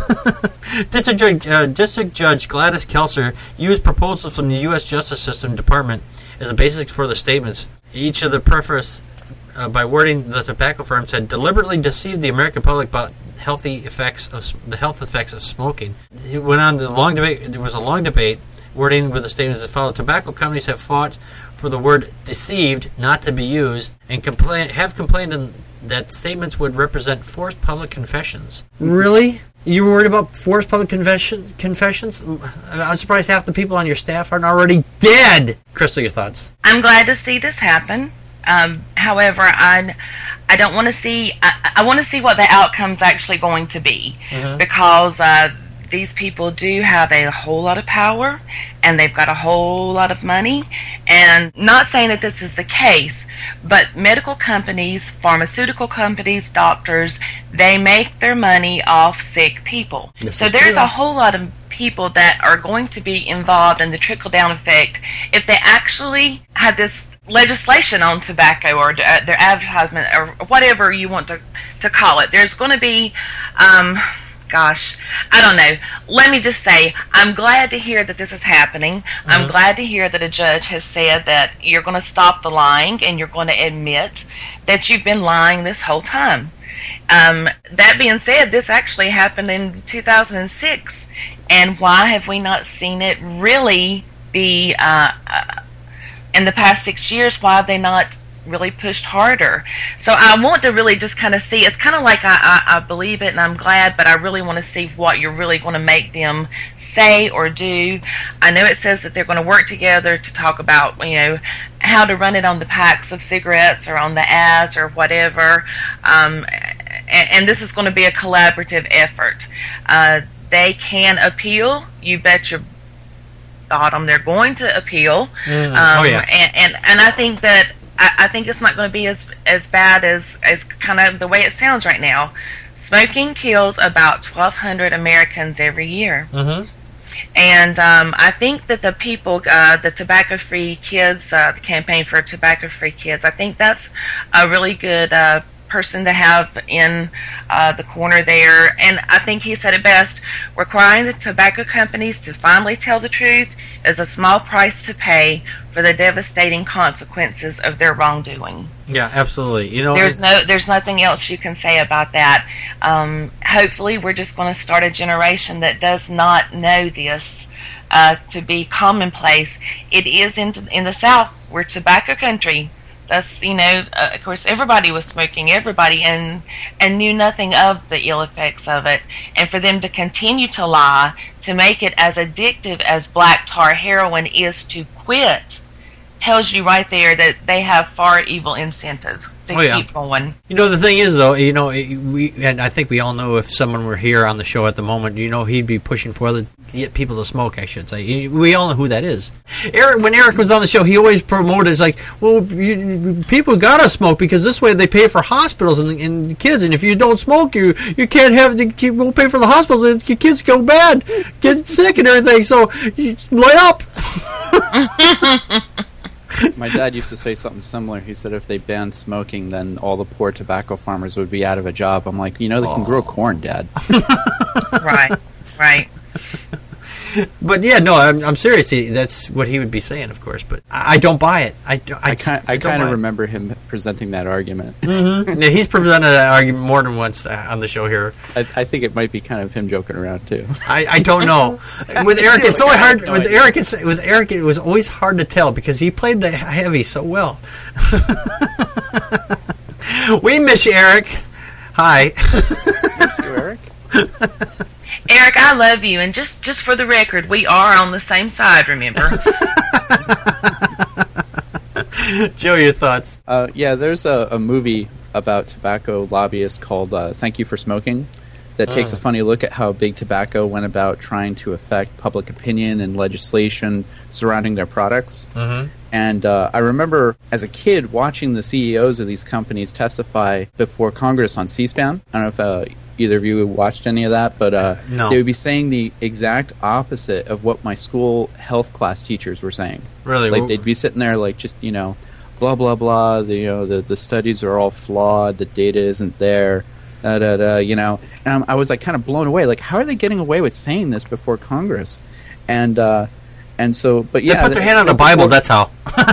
District Judge Gladys Kelser, used proposals from the U.S. Justice System Department as a basis for the statements. Each of the preface, by wording the tobacco firms, had deliberately deceived the American public about the health effects of smoking. It went on the long debate. There was a long debate. Wording with the statements that followed. Tobacco companies have fought for the word "deceived" not to be used, and have complained that statements would represent forced public confessions. Really? You were worried about forced public confessions? I'm surprised half the people on your staff aren't already dead. Crystal, your thoughts? I'm glad to see this happen. However, I don't want to see. I want to see what the outcome's actually going to be, because these people do have a whole lot of power, and they've got a whole lot of money. And not saying that this is the case, but medical companies, pharmaceutical companies, doctors, they make their money off sick people. So there's a whole lot of people that are going to be involved in the trickle-down effect if they actually had this legislation on tobacco, or their advertisement, or whatever you want to call it. There's going to be, gosh, I don't know. Let me just say, I'm glad to hear that this is happening. I'm glad to hear that a judge has said that you're going to stop the lying and you're going to admit that you've been lying this whole time. That being said, this actually happened in 2006, and why have we not seen it really be in the past 6 years? Why have they not really pushed harder? So I want to really just kind of see. It's kind of like I believe it and I'm glad, but I really want to see what you're really going to make them say or do. I know it says that they're going to work together to talk about, how to run it on the packs of cigarettes or on the ads or whatever, and this is going to be a collaborative effort. They can appeal. You bet your bottom they're going to appeal. And I think that I think it's not going to be as bad as kind of the way it sounds right now. Smoking kills about 1,200 Americans every year. And I think that the people, the tobacco-free kids, the campaign for tobacco-free kids, I think that's a really good person to have in the corner there. And I think he said it best: requiring the tobacco companies to finally tell the truth is a small price to pay for the devastating consequences of their wrongdoing. Yeah, absolutely. There's nothing else you can say about that. Hopefully, we're just going to start a generation that does not know this to be commonplace. It is in the South. We're tobacco country. That's, of course, everybody was smoking, and knew nothing of the ill effects of it. And for them to continue to lie, to make it as addictive as black tar heroin is to quit, tells you right there that they have far evil incentives to keep going. The thing is, though, and I think we all know, if someone were here on the show at the moment, he'd be pushing for to get people to smoke, I should say. We all know who that is. When Eric was on the show, he always promoted, it's like, well, people gotta smoke because this way they pay for hospitals and kids, and if you don't smoke, you can't you won't pay for the hospitals, and your kids go bad, get sick and everything, so you lay up. My dad used to say something similar. He said if they banned smoking, then all the poor tobacco farmers would be out of a job. I'm like, they can grow corn, Dad. Right. But yeah, no, I'm serious. That's what he would be saying, of course. But I don't buy it. I kind of remember him presenting that argument. Yeah, he's presented that argument more than once on the show here. I think it might be kind of him joking around too. I don't know. With Eric, it's so hard. With Eric, it was always hard to tell because he played the heavy so well. We miss you, Eric. Hi. Miss you, Eric. Eric, I love you, and just for the record, we are on the same side, remember? Joe, your thoughts? Yeah, there's a movie about tobacco lobbyists called Thank You for Smoking that takes a funny look at how big tobacco went about trying to affect public opinion and legislation surrounding their products. And I remember as a kid watching the CEOs of these companies testify before Congress on C-SPAN. I don't know if either of you watched any of that, but no. They would be saying the exact opposite of what my school health class teachers were saying. Really? Like they'd be sitting there like just, blah, blah, blah, the studies are all flawed, the data isn't there, and I was like kind of blown away. Like, how are they getting away with saying this before Congress? And so, but yeah. They put their hand on the Bible, that's how.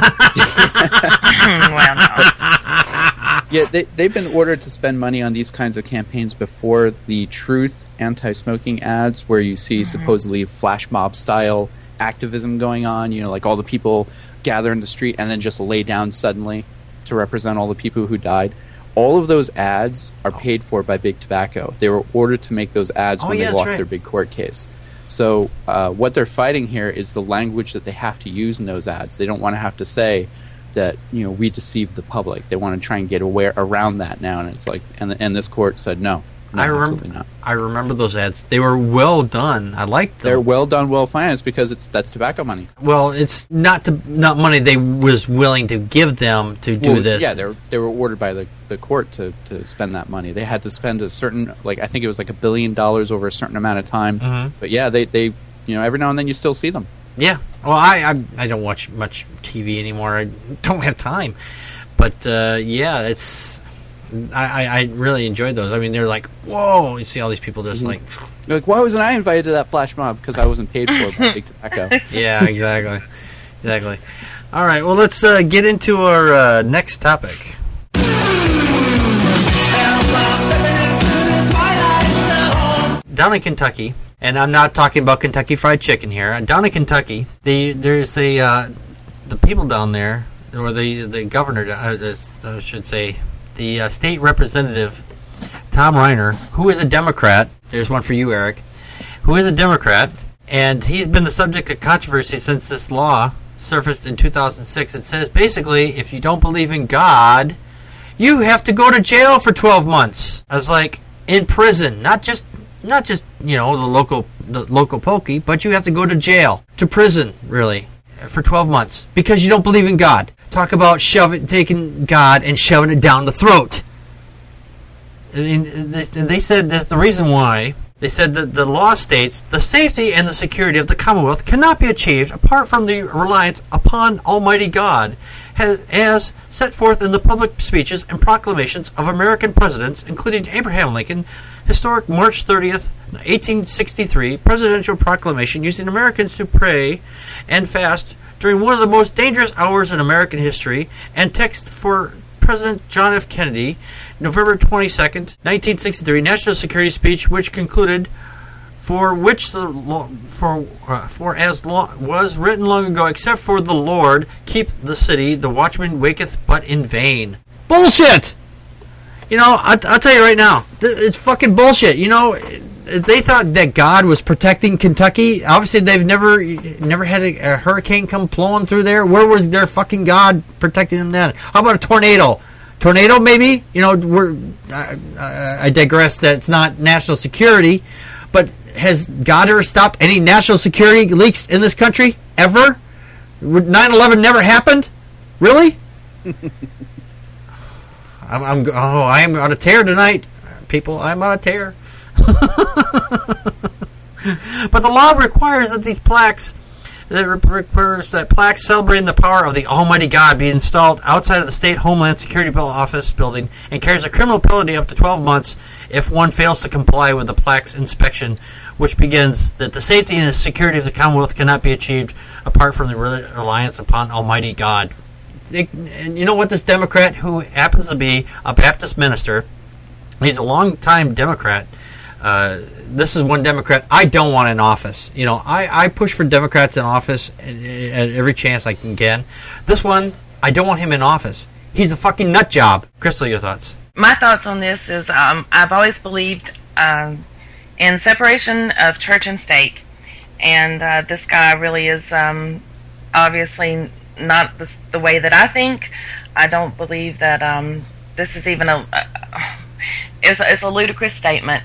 Well, no. Yeah, they've been ordered to spend money on these kinds of campaigns before the Truth anti-smoking ads, where you see supposedly flash mob style activism going on, like all the people gather in the street and then just lay down suddenly to represent all the people who died. All of those ads are paid for by Big Tobacco. They were ordered to make those ads when they lost their big court case. So what they're fighting here is the language that they have to use in those ads. They don't want to have to say that we deceived the public. They want to try and get around that now, and it's like, and this court said no. Absolutely not. I remember those ads. They were well done. I liked them. They're well done, well financed, because that's tobacco money. Well, it's not money they was willing to give them to do this. Yeah, they were ordered by the court to spend that money. They had to spend a certain, I think it was $1 billion over a certain amount of time. Mm-hmm. But yeah, they every now and then you still see them. Yeah. Well, I don't watch much TV anymore. I don't have time. But yeah, it's. I really enjoyed those. I mean, they're like, whoa! You see all these people just You're like, why wasn't I invited to that flash mob? Because I wasn't paid for by Big Tobacco. Yeah, exactly. All right, well, let's get into our next topic. Down in Kentucky, and I'm not talking about Kentucky Fried Chicken here. Down in Kentucky, there's the people down there, or the governor, I should say. The state representative, Tom Reiner, who is a Democrat. There's one for you, Eric. Who is a Democrat, and he's been the subject of controversy since this law surfaced in 2006. It says, basically, if you don't believe in God, you have to go to jail for 12 months. I was like, in prison, not just the local pokey, but you have to go to jail, to prison, really, for 12 months, because you don't believe in God. Talk about taking God and shoving it down the throat. And they said that's the reason why. They said that the law states the safety and the security of the Commonwealth cannot be achieved apart from the reliance upon Almighty God, as set forth in the public speeches and proclamations of American presidents, including Abraham Lincoln, historic March 30th, 1863 presidential proclamation using Americans to pray and fast during one of the most dangerous hours in American history, and text for President John F. Kennedy, November 22nd, 1963, national security speech, which concluded, for as was written long ago, except for the Lord, keep the city, the watchman waketh but in vain. Bullshit! I'll tell you right now, it's fucking bullshit. They thought that God was protecting Kentucky. Obviously, they've never had a hurricane come blowing through there. Where was their fucking God protecting them then? How about a tornado? Tornado, maybe? I digress that it's not national security, but has God ever stopped any national security leaks in this country? Ever? 9/11 never happened? Really? I am on a tear tonight, people. I'm on a tear. But the law requires that these plaques, celebrating the power of the Almighty God, be installed outside of the State Homeland Security Office building, and carries a criminal penalty up to 12 months if one fails to comply with the plaque's inspection, which begins that the safety and the security of the Commonwealth cannot be achieved apart from the reliance upon Almighty God. And you know what? This Democrat, who happens to be a Baptist minister, he's a long-time Democrat. This is one Democrat I don't want in office. I push for Democrats in office at every chance I can get. This one, I don't want him in office. He's a fucking nut job. Crystal, your thoughts? My thoughts on this is I've always believed in separation of church and state. And this guy really is obviously not the way that I think. I don't believe that this is even it's a ludicrous statement.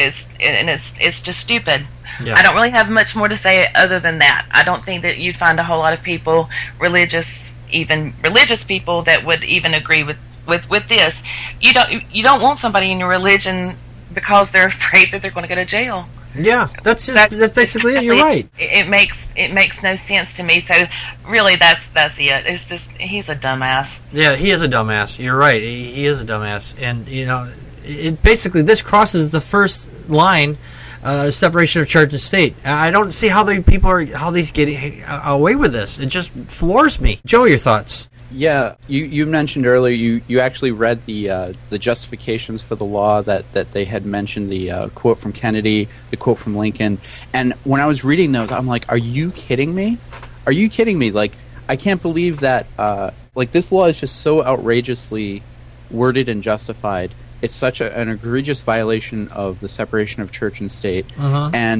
It's just stupid. Yeah. I don't really have much more to say other than that. I don't think that you'd find a whole lot of people, religious people, that would even agree with this. You don't want somebody in your religion because they're afraid that they're going to go to jail. Yeah, that's basically it. You're right. It makes no sense to me. So really, that's it. It's just he's a dumbass. Yeah, he is a dumbass. You're right. He is a dumbass, and it basically this crosses the first line, separation of church and state. I don't see how these getting away with this. It just floors me. Joe, your thoughts? Yeah, you mentioned earlier you actually read the justifications for the law that they had mentioned, the quote from Kennedy, the quote from Lincoln, and when I was reading those, I'm like, are you kidding me? Are you kidding me? Like, I can't believe that this law is just so outrageously worded and justified. It's such an egregious violation of the separation of church and state, and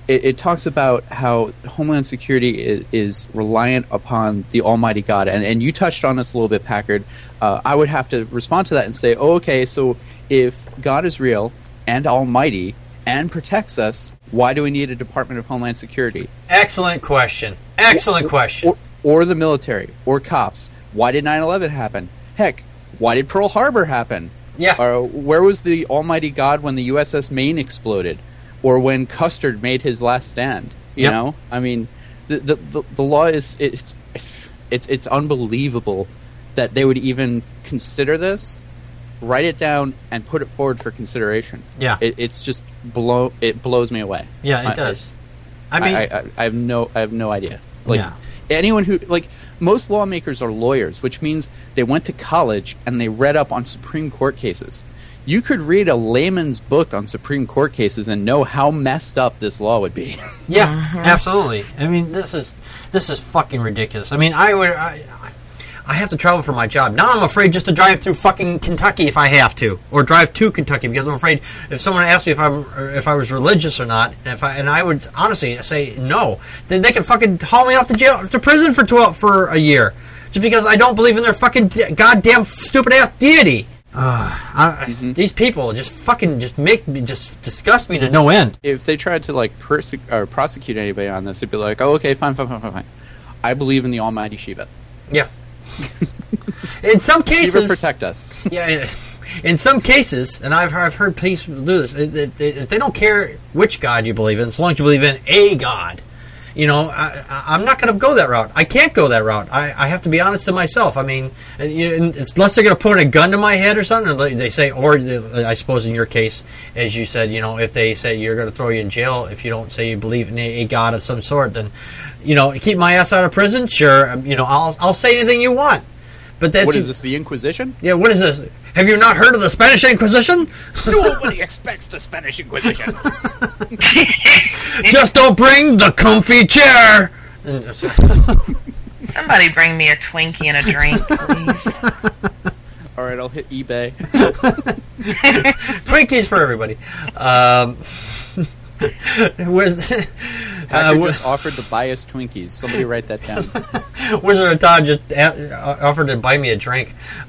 it talks about how Homeland Security is reliant upon the Almighty God. And you touched on this a little bit, Packard. I would have to respond to that and say, oh, okay, so if God is real and almighty and protects us, why do we need a Department of Homeland Security? Excellent question. Excellent question. Or the military, or cops. Why did 9/11 happen? Heck, why did Pearl Harbor happen? Yeah. Or where was the Almighty God when the USS Maine exploded? Or when Custer made his last stand? You know? I mean, the law is... It's unbelievable that they would even consider this, write it down, and put it forward for consideration. Yeah. It's just... It blows me away. Yeah, it does. I mean... I have no idea. Anyone who... most lawmakers are lawyers, which means they went to college and they read up on Supreme Court cases. You could read a layman's book on Supreme Court cases and know how messed up this law would be. Yeah, absolutely. I mean, this is fucking ridiculous. I mean, I have to travel for my job. Now I'm afraid just to drive through fucking Kentucky if I have to, or drive to Kentucky, because I'm afraid if someone asks me if I was religious or not, and I would honestly say no, then they can fucking haul me off to prison for a year, just because I don't believe in their fucking goddamn stupid ass deity. These people just disgust me to no end. If they tried to prosecute anybody on this, it'd be like, oh, okay, fine. I believe in the Almighty Shiva. Yeah. In some cases, Shiva protect us. Yeah. In some cases, and I've heard people do this. They don't care which God you believe in, as long as you believe in a God. You know, I'm not going to go that route. I can't go that route. I have to be honest to myself. I mean, unless they're going to put a gun to my head or something, they say, or I suppose in your case, as you said, you know, if they say you're going to throw you in jail if you don't say you believe in a God of some sort, then, you know, keep my ass out of prison. Sure, you know, I'll say anything you want. But that's what is this? The Inquisition? Yeah. What is this? Have you not heard of the Spanish Inquisition? Nobody expects the Spanish Inquisition. Just don't bring the comfy chair. Somebody bring me a Twinkie and a drink, please. All right, I'll hit eBay. Twinkies for everybody. Hacker just offered to buy us Twinkies. Somebody write that down. Wizard of Todd just offered to buy me a drink.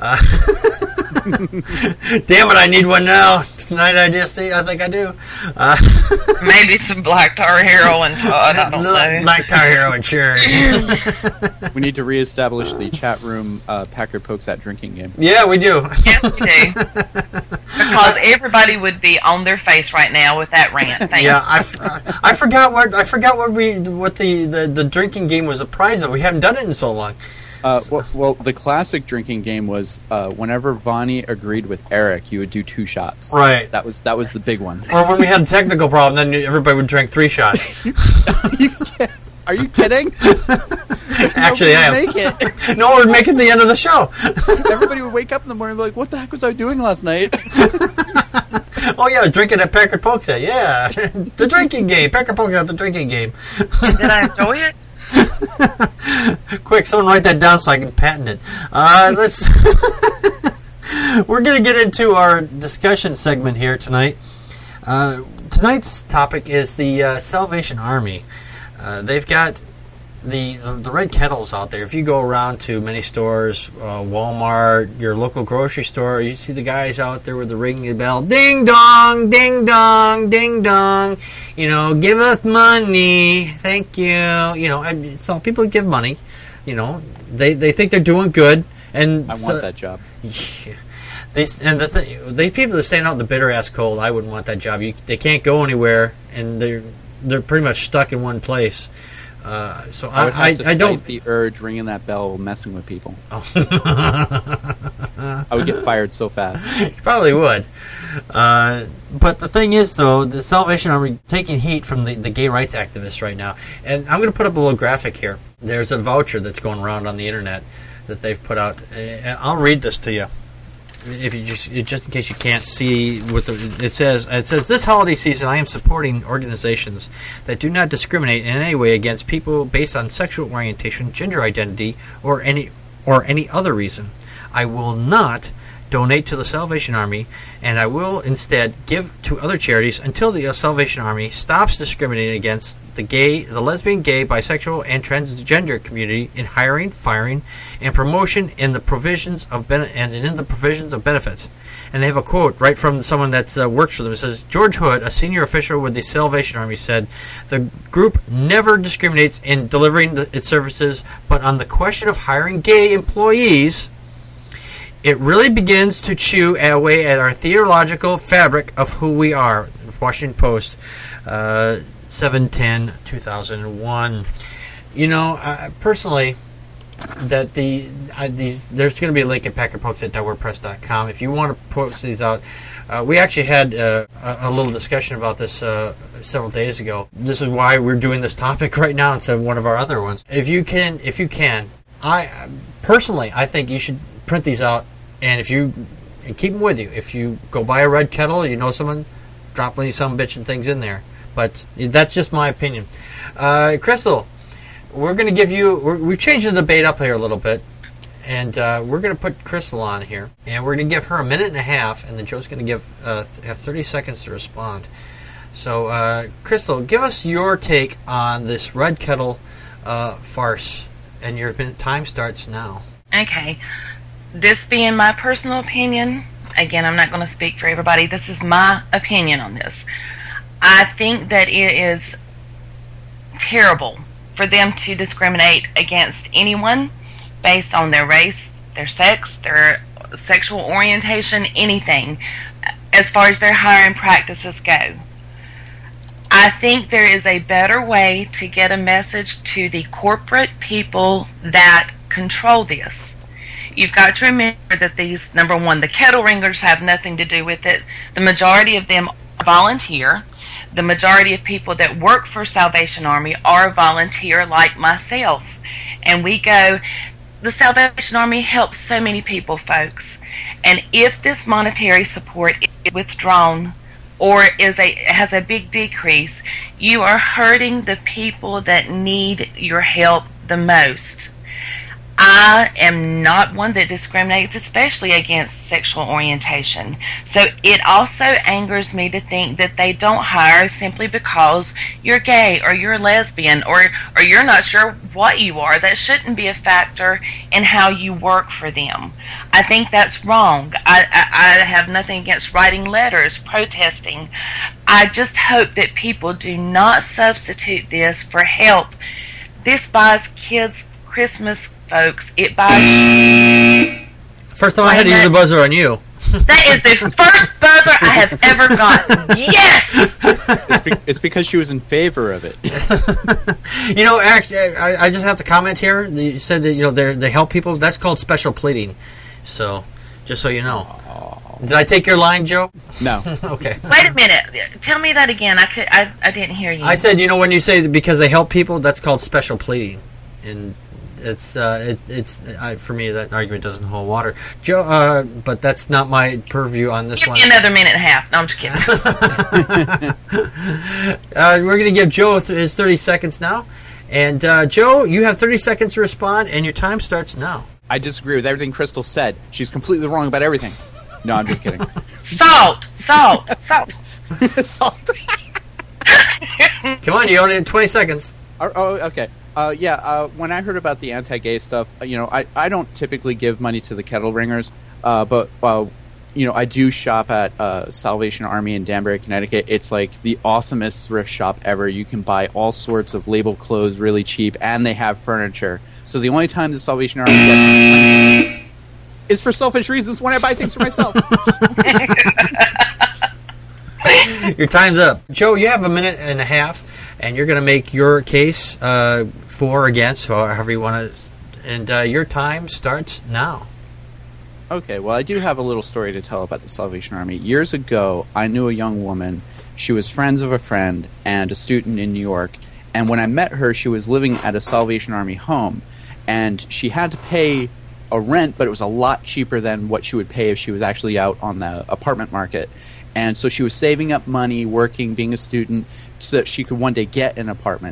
Damn it, I need one now. Tonight I think I do. Maybe some black tar heroin, Todd. I don't know. Black tar heroin, sure. We need to reestablish the chat room Packard Pokes That drinking game. Yeah, we do. Yes, we do. Because everybody would be on their face right now with that rant. Yeah, I forgot what the drinking game was a prize of. We haven't done it in so long. Well, the classic drinking game was whenever Vonnie agreed with Eric, you would do 2 shots. Right. That was the big one. Or when we had a technical problem, then everybody would drink 3 shots. Are you kidding? Actually, I am. Make it. No one would make it the end of the show. Everybody would wake up in the morning and be like, what the heck was I doing last night? Oh, yeah, I was drinking at Packard Pokes. Yeah. The drinking game. Packard Pokes at the drinking game. Did I enjoy it? Quick, someone write that down so I can patent it. Let's. We're going to get into our discussion segment here tonight. Tonight's topic is the Salvation Army. They've got the red kettles out there. If you go around to many stores, Walmart, your local grocery store, you see the guys out there with the ringing bell, ding dong, ding dong, ding dong. You know, give us money, thank you. You know, so people give money. You know, they think they're doing good, and I want that job. Yeah. These people that stand out in the bitter ass cold. I wouldn't want that job. They can't go anywhere, and they're pretty much stuck in one place. So I would have to I don't fight the urge ringing that bell, messing with people. Oh. I would get fired so fast. You probably would. But the thing is, though, the Salvation Army taking heat from the gay rights activists right now. And I'm going to put up a little graphic here. There's a voucher that's going around on the internet that they've put out. I'll read this to you. If you just in case you can't see what it says. It says, this holiday season I am supporting organizations that do not discriminate in any way against people based on sexual orientation, gender identity, or any other reason. I will not donate to the Salvation Army, and I will instead give to other charities until the Salvation Army stops discriminating against the gay, the lesbian, gay, bisexual, and transgender community in hiring, firing, and promotion in the provisions of benefits. And they have a quote right from someone that works for them. It says, George Hood, a senior official with the Salvation Army, said, the group never discriminates in delivering its services, but on the question of hiring gay employees, it really begins to chew away at our theological fabric of who we are. Washington Post, 7/10/2001. You know, personally, that there's going to be a link at PackerPokes@WordPress.com. If you want to post these out, we actually had a little discussion about this several days ago. This is why we're doing this topic right now instead of one of our other ones. If you can, I personally, I think you should print these out, and keep them with you. If you go buy a red kettle, you know someone, drop some bitchin' things in there. But that's just my opinion. Crystal, we're going to give you... We've changed the debate up here a little bit. And we're going to put Crystal on here. And we're going to give her a minute and a half. And then Joe's going to have 30 seconds to respond. So, Crystal, give us your take on this red kettle farce. And your time starts now. Okay. This being my personal opinion, again, I'm not going to speak for everybody. This is my opinion on this. I think that it is terrible for them to discriminate against anyone based on their race, their sex, their sexual orientation, anything, as far as their hiring practices go. I think there is a better way to get a message to the corporate people that control this. You've got to remember that these, number one, the kettle ringers have nothing to do with it. The majority of them volunteer. The majority of people that work for Salvation Army are volunteer like myself. And the Salvation Army helps so many people, folks. And if this monetary support is withdrawn or has a big decrease, you are hurting the people that need your help the most. I am not one that discriminates, especially against sexual orientation. So it also angers me to think that they don't hire simply because you're gay or you're lesbian or you're not sure what you are. That shouldn't be a factor in how you work for them. I think that's wrong. I have nothing against writing letters, protesting. I just hope that people do not substitute this for help. This buys kids Christmas, folks. It buys... First time I had to use the buzzer on you. That is the first buzzer I have ever gotten. Yes! It's because she was in favor of it. You know, actually, I just have to comment here. You said that, they help people. That's called special pleading. So, just so you know. Did I take your line, Joe? No. Okay. Wait a minute. Tell me that again. I didn't hear you. I said, when you say because they help people, that's called special pleading. And... It's for me, that argument doesn't hold water, Joe. But that's not my purview on this one. Give me another minute and a half. No, I'm just kidding. We're going to give Joe his 30 seconds now, and Joe, you have 30 seconds to respond, and your time starts now. I disagree with everything Crystal said. She's completely wrong about everything. No, I'm just kidding. Salt. Salt. Come on, you only have 20 seconds. Oh, okay. When I heard about the anti-gay stuff, I don't typically give money to the kettle ringers, but I do shop at Salvation Army in Danbury, Connecticut. It's like the awesomest thrift shop ever. You can buy all sorts of labeled clothes really cheap, and they have furniture. So the only time the Salvation Army gets money is for selfish reasons when I buy things for myself. Your time's up. Joe, you have a minute and a half, and you're going to make your case for or against, or however you want to, and your time starts now. Okay, well, I do have a little story to tell about the Salvation Army. Years ago, I knew a young woman. She was friends of a friend and a student in New York, and when I met her, she was living at a Salvation Army home, and she had to pay a rent, but it was a lot cheaper than what she would pay if she was actually out on the apartment market. And so she was saving up money, working, being a student, so that she could one day get an apartment.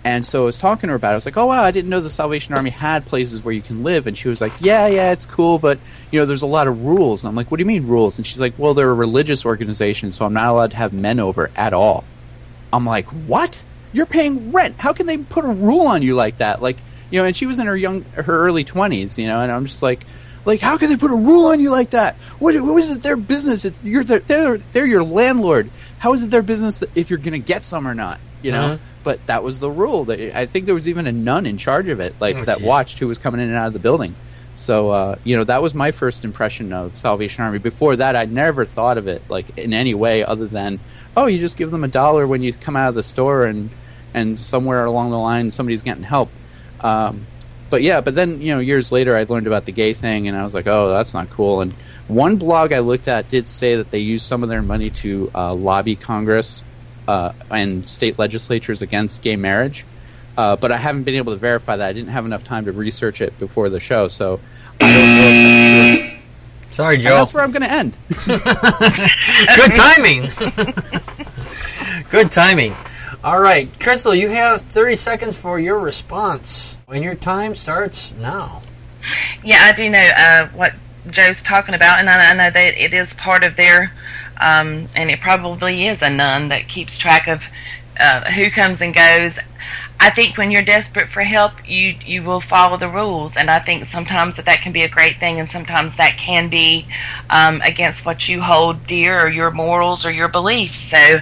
And so I was talking to her about it. I was like, oh, wow, I didn't know the Salvation Army had places where you can live. And she was like, yeah, it's cool, but, there's a lot of rules. And I'm like, what do you mean rules? And she's like, well, they're a religious organization, so I'm not allowed to have men over at all. I'm like, what? You're paying rent. How can they put a rule on you like that? Like, and she was in her early 20s, and I'm just like, how can they put a rule on you like that? What is it their business? They're your landlord. How is it their business if you're going to get some or not, But that was the rule. I think there was even a nun in charge of it, watched who was coming in and out of the building. So, that was my first impression of Salvation Army. Before that, I'd never thought of it in any way other than, oh, you just give them $1 when you come out of the store and somewhere along the line somebody's getting help. But then, years later, I learned about the gay thing, and I was like, oh, that's not cool. And one blog I looked at did say that they used some of their money to lobby Congress and state legislatures against gay marriage, but I haven't been able to verify that. I didn't have enough time to research it before the show, so I don't know if that's true. Sorry, Joe. And that's where I'm going to end. Good timing. Good timing. All right, Crystal, you have 30 seconds for your response, and your time starts now. Yeah, I do know what Joe's talking about, and I know that it is part of their... and it probably is a nun that keeps track of who comes and goes. I think when you're desperate for help, you will follow the rules, and I think sometimes that can be a great thing, and sometimes that can be against what you hold dear, or your morals, or your beliefs. So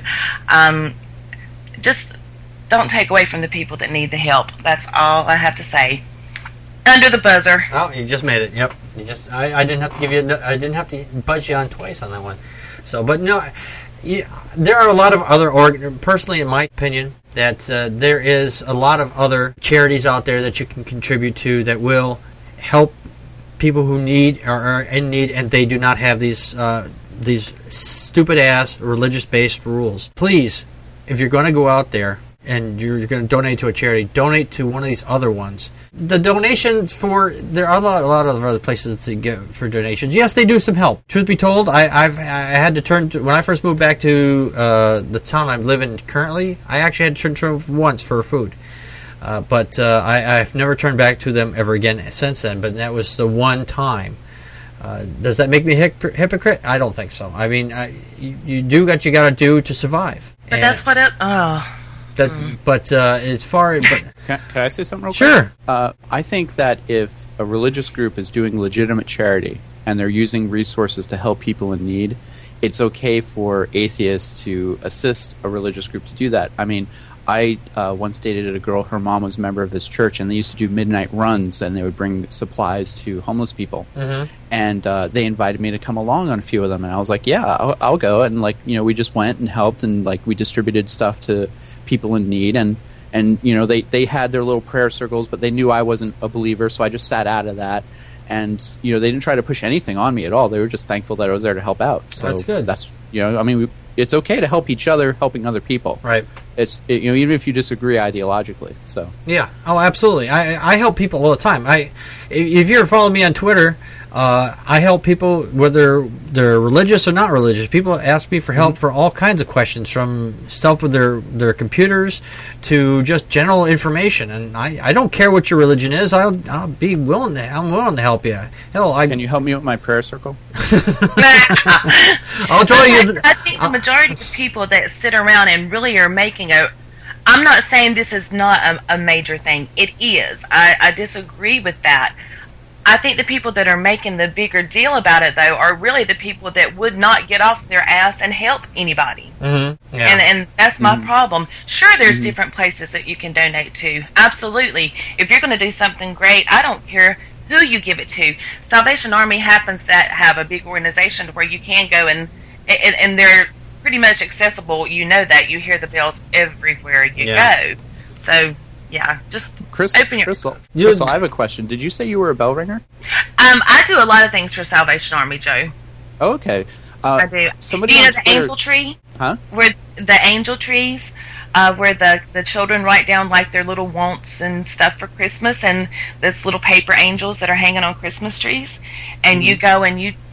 just don't take away from the people that need the help. That's all I have to say. Under the buzzer. Oh, you just made it. Yep. I didn't have to give you. I didn't have to buzz you on twice on that one. So, but no, there are a lot of other personally, in my opinion, that there is a lot of other charities out there that you can contribute to that will help people who need or are in need, and they do not have these stupid ass religious based rules. Please, if you're going to go out there and you're going to donate to a charity, donate to one of these other ones. The donations there are a lot of other places to get for donations. Yes, they do some help. Truth be told, I had to turn to, when I first moved back to the town I live in currently, I actually had to turn once for food. But I've never turned back to them ever again since then, but that was the one time. Does that make me a hypocrite? I don't think so. I mean, you do what you got to do to survive. But that's what it... Oh... But as far as... Can I say something real quick? Sure. I think that if a religious group is doing legitimate charity and they're using resources to help people in need, it's okay for atheists to assist a religious group to do that. I mean, I once dated a girl, her mom was a member of this church, and they used to do midnight runs, and they would bring supplies to homeless people. Mm-hmm. And they invited me to come along on a few of them, and I was like, yeah, I'll go. And, we just went and helped, and, we distributed stuff to people in need, and they had their little prayer circles, but they knew I wasn't a believer, so I just sat out of that. And they didn't try to push anything on me at all. They were just thankful that I was there to help out. So that's good. That's it's okay to help each other, helping other people. Right. Even if you disagree ideologically. So yeah. Oh, absolutely. I help people all the time. If you're following me on Twitter, I help people whether they're religious or not religious. People ask me for help for all kinds of questions, from stuff with their computers to just general information. And I don't care what your religion is. I'm willing to help you. Hell, can you help me with my prayer circle? I'll join you. I think the majority of the people that sit around and really are making I'm not saying this is not a major thing. It is. I disagree with that. I think the people that are making the bigger deal about it, though, are really the people that would not get off their ass and help anybody. Mm-hmm. Yeah. And that's my problem. Sure, there's different places that you can donate to. Absolutely. If you're going to do something great, I don't care who you give it to. Salvation Army happens to have a big organization where you can go and they're pretty much accessible. You know that. You hear the bells everywhere you go. So... yeah, just open your... Crystal, I have a question. Did you say you were a bell ringer? I do a lot of things for Salvation Army, Joe. Oh, okay. I do. Somebody you know the angel tree? Huh? Where the angel trees, where the children write down their little wants and stuff for Christmas, and this little paper angels that are hanging on Christmas trees, and you go and you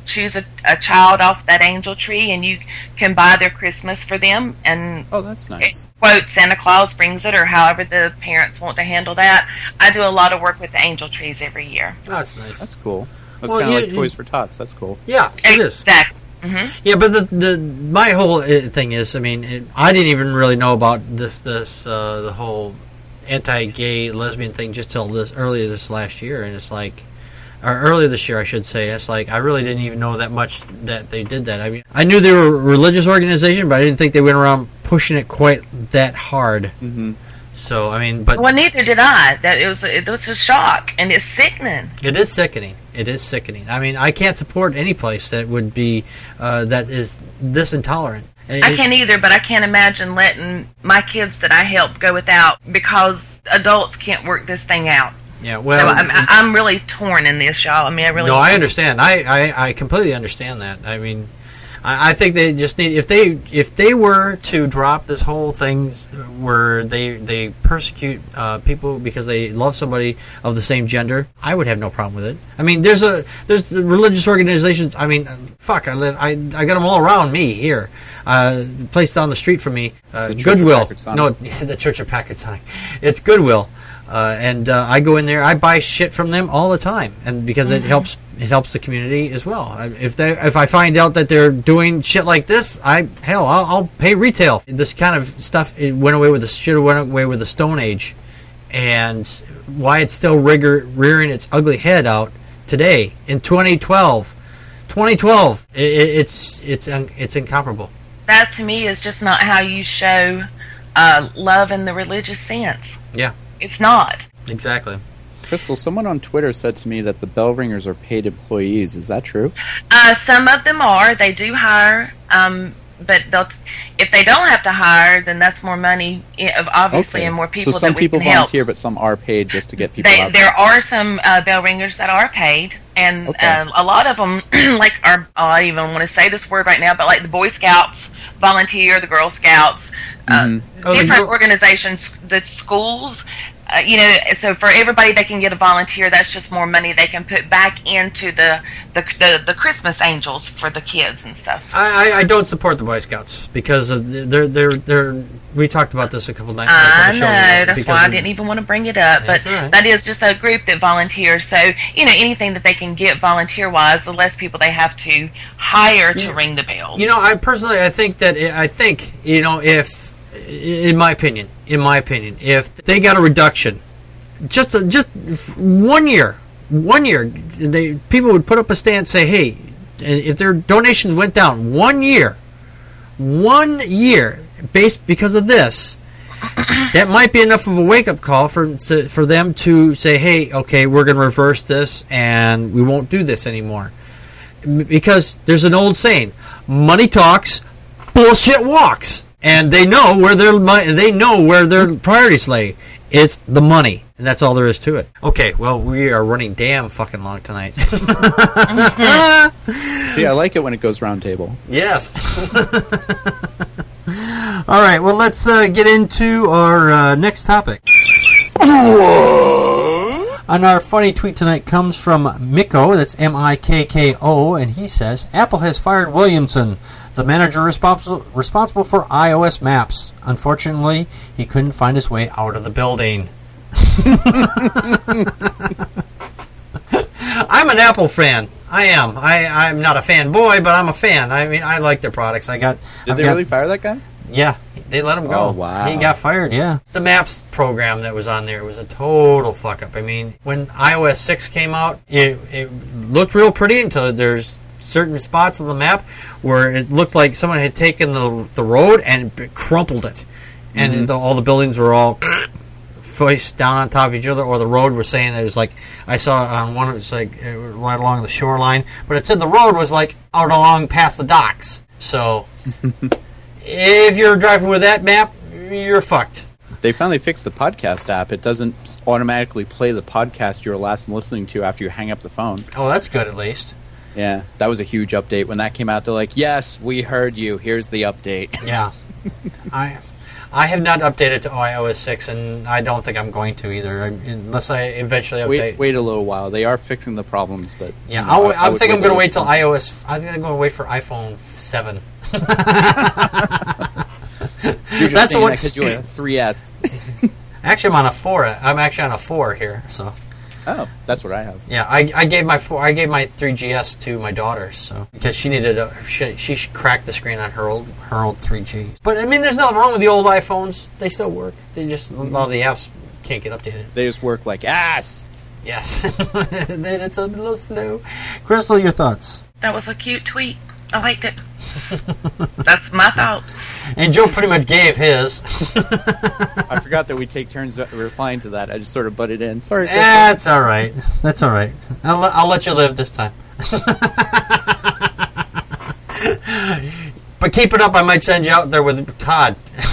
choose a child off that angel tree, and you can buy their Christmas for them. And Oh, that's nice. quote, Santa Claus brings it, or however the parents want to handle that. I do a lot of work with the angel trees every year. That's nice. That's cool. That's Well, kind of you- like Toys for Tots. That's cool. Yeah, it is. Exactly. Yeah, but my whole thing is, I mean, I didn't even really know about the whole anti-gay lesbian thing just till earlier this last year, and it's like, or earlier this year, I should say. It's like I really didn't even know that much that they did that. I mean, I knew they were a religious organization, but I didn't think they went around pushing it quite that hard. Mm-hmm. So I mean, but Well, neither did I. That it was a shock, and it's sickening. it is sickening. It is sickening. I mean, I can't support any place that would be that is this intolerant. I can't either, but I can't imagine letting my kids that I help go without because adults can't work this thing out. Yeah, So well, I'm really torn in this, y'all. I mean, I really. No, I understand. I completely understand that. I mean, I think they just need if they were to drop this whole thing where they persecute people because they love somebody of the same gender, I would have no problem with it. I mean, there's the religious organizations. I mean, fuck, I got them all around me here. Place down the street from me, It's the Church of Goodwill. Packard Sonic. No, the Church of Packard Sonic. It's Goodwill. And I go in there. I buy shit from them all the time, and because it helps the community as well. If I find out that they're doing shit like this, I'll pay retail. This kind of stuff should have went away with the Stone Age, and why it's still rearing its ugly head out today in 2012. 2012, it's incomparable. That to me is just not how you show love in the religious sense. Yeah, It's not. exactly. Crystal, someone on Twitter said to me that the bell ringers are paid employees. Is that true? Some of them are. They do hire. But if they don't have to hire, then that's more money, obviously, and more people So some that we people can help. volunteer, but some are paid just to get people out There are some bell ringers that are paid, and Okay. a lot of them, like I don't even want to say this word right now, but like the Boy Scouts volunteer, the Girl Scouts, Oh, the different Girl- organizations, the schools. So for everybody that can get a volunteer, that's just more money they can put back into the Christmas angels for the kids and stuff. I don't support the Boy Scouts because they're we talked about this a couple nights. I know, that's why I didn't even want to bring it up, but That's all right. that is just a group that volunteers. So anything that they can get volunteer wise, the less people they have to hire to ring the bells. I personally, I think if, in my opinion, if they got a reduction, just 1 year, people would put up a stand and say, hey, if their donations went down 1 year, based because of this, that might be enough of a wake-up call for them to say, hey, okay, we're going to reverse this and we won't do this anymore. Because there's an old saying, money talks, bullshit walks. And they know where their priorities lay. It's the money, and that's all there is to it. Okay, well, we are running damn fucking long tonight. See, I like it when it goes round table. Yes. All right, well, let's get into our next topic. And our funny tweet tonight comes from Mikko, that's M-I-K-K-O, and he says, Apple has fired Williamson, the manager responsible for iOS maps. Unfortunately, he couldn't find his way out of the building. I'm an Apple fan. I am. I'm not a fanboy, but I'm a fan. I mean, I like their products. Did they really fire that guy? Yeah, they let him go. Oh, wow. He got fired, yeah. The Maps program that was on there was a total fuck-up. I mean, when iOS 6 came out, it looked real pretty until there's certain spots on the map where it looked like someone had taken the road and crumpled it. And all the buildings were all faced down on top of each other, or the road was saying that it was like, I saw on one, it was like right along the shoreline, but it said the road was like out along past the docks. So... if you're driving with that map, you're fucked. They finally fixed the podcast app. It doesn't automatically play the podcast you were last listening to after you hang up the phone. Oh, that's good at least. Yeah, that was a huge update. When that came out, they're like, yes, we heard you. Here's the update. Yeah. I have not updated to iOS 6, and I don't think I'm going to either, unless I eventually update. Wait a little while. They are fixing the problems, but Yeah, you know, I think I'm going to wait till while. iOS. I think I'm going to wait for iPhone 7. You're just That's the saying one- that because you have a 3S. Actually, I'm on a 4. I'm actually on a 4 here, so. Oh, that's what I have. Yeah, I gave my 3GS to my daughter, so because she needed she cracked the screen on her old 3G. But I mean, there's nothing wrong with the old iPhones; they still work. They just a lot of the apps can't get updated. They just work like ass. Yes, then it's a little slow. Crystal, your thoughts? That was a cute tweet. I liked it. That's my thought. And Joe pretty much gave his. I forgot that we take turns replying to that. I just sort of butted in. Sorry. Crystal. That's all right. That's all right. I'll let you live this time. But keep it up. I might send you out there with Todd.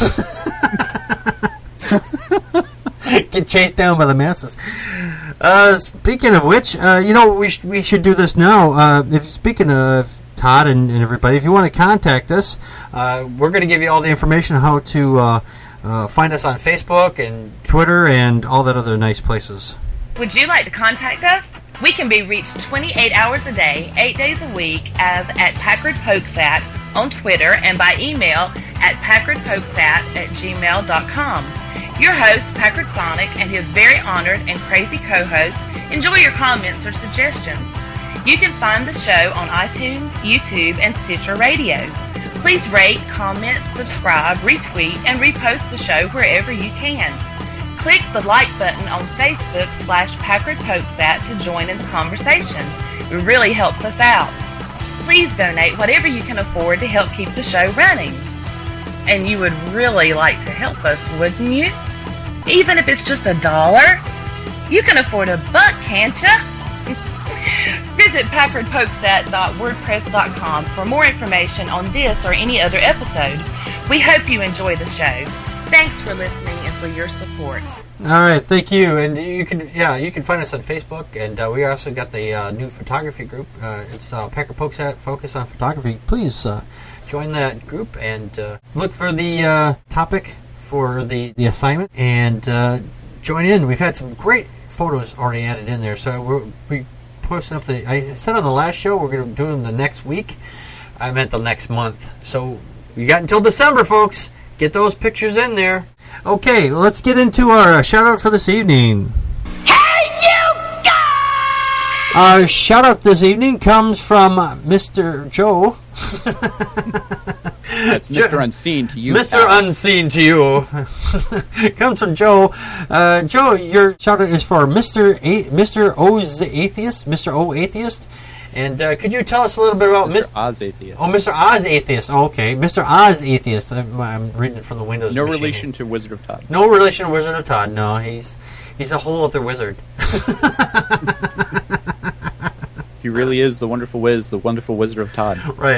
Get chased down by the masses. Speaking of which, we should do this now. Speaking of Todd and everybody, if you want to contact us, we're going to give you all the information on how to find us on Facebook and Twitter and all that other nice places. Would you like to contact us? We can be reached 28 hours a day, 8 days a week as at Packard Pokesat on Twitter and by email at packardpokesat@gmail.com. Your host, Packard Sonic, and his very honored and crazy co-host enjoy your comments or suggestions. You can find the show on iTunes, YouTube, and Stitcher Radio. Please rate, comment, subscribe, retweet, and repost the show wherever you can. Click the like button on Facebook/Packard Pokesat to join in the conversation. It really helps us out. Please donate whatever you can afford to help keep the show running. And you would really like to help us, wouldn't you? Even if it's just $1? You can afford $1, can't you? Visit PackardPokesat.wordpress.com for more information on this or any other episode. We hope you enjoy the show. Thanks for listening and for your support. All right, thank you. And you can find us on Facebook, and we also got the new photography group. It's Packard Pokesat Focus on Photography. Please join that group and look for the topic for the assignment and join in. We've had some great photos already added in there, so we posting up I said on the last show we're going to do them the next week. I meant the next month. So you got until December, folks. Get those pictures in there. Okay, let's get into our shout out for this evening. Hey, you guys! Our shout out this evening comes from Mr. Joe. That's Mr. Unseen to you. Mr. pal. Unseen to you. Comes from Joe. Joe, your shout out is for Mr. O's Atheist. Mr. O Atheist. And could you tell us a little bit about Mr. Oz Atheist. Oh, Mr. Oz Atheist. Oh, okay. Mr. Oz Atheist. I'm reading it from the Windows No machine. relation to Wizard of Todd. No relation to Wizard of Todd. No, he's a whole other wizard. He really is the wonderful Wizard of Todd. Right.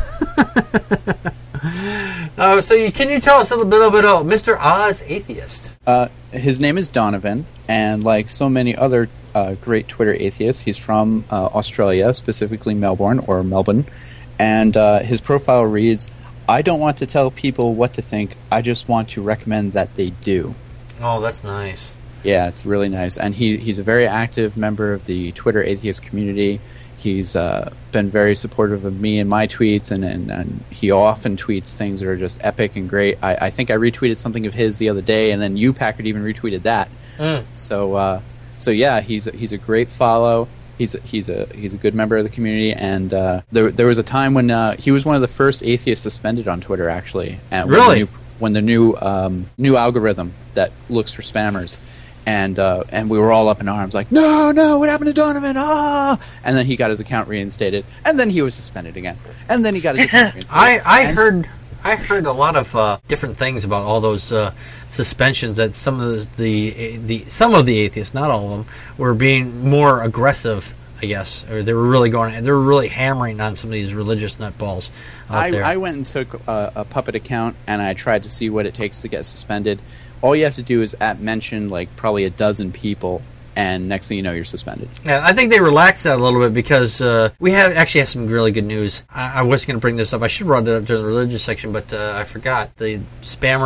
Can you tell us a little bit about Mr. Oz Atheist? His name is Donovan, and like so many other great Twitter atheists, he's from Australia, specifically Melbourne, and his profile reads, "I don't want to tell people what to think, I just want to recommend that they do." Oh, that's nice. Yeah, it's really nice, and he's a very active member of the Twitter atheist community. He's been very supportive of me and my tweets, and he often tweets things that are just epic and great. I think I retweeted something of his the other day, and then you, Packard, even retweeted that. So yeah, he's a great follow. He's a good member of the community, and there was a time when he was one of the first atheists suspended on Twitter, actually. And really? When the new algorithm that looks for spammers. And we were all up in arms, like, no, what happened to Donovan? Ah! And then he got his account reinstated, and then he was suspended again, and then he got his account reinstated. I heard a lot of different things about all those suspensions. That some of the atheists, not all of them, were being more aggressive, I guess, or they were really hammering on some of these religious nutballs out there. I went and took a Puppet account, and I tried to see what it takes to get suspended. All you have to do is mention like probably a dozen people, and next thing you know, you're suspended. Yeah, I think they relaxed that a little bit because we actually have some really good news. I was going to bring this up. I should have brought it up during the religious section, but I forgot. The spammer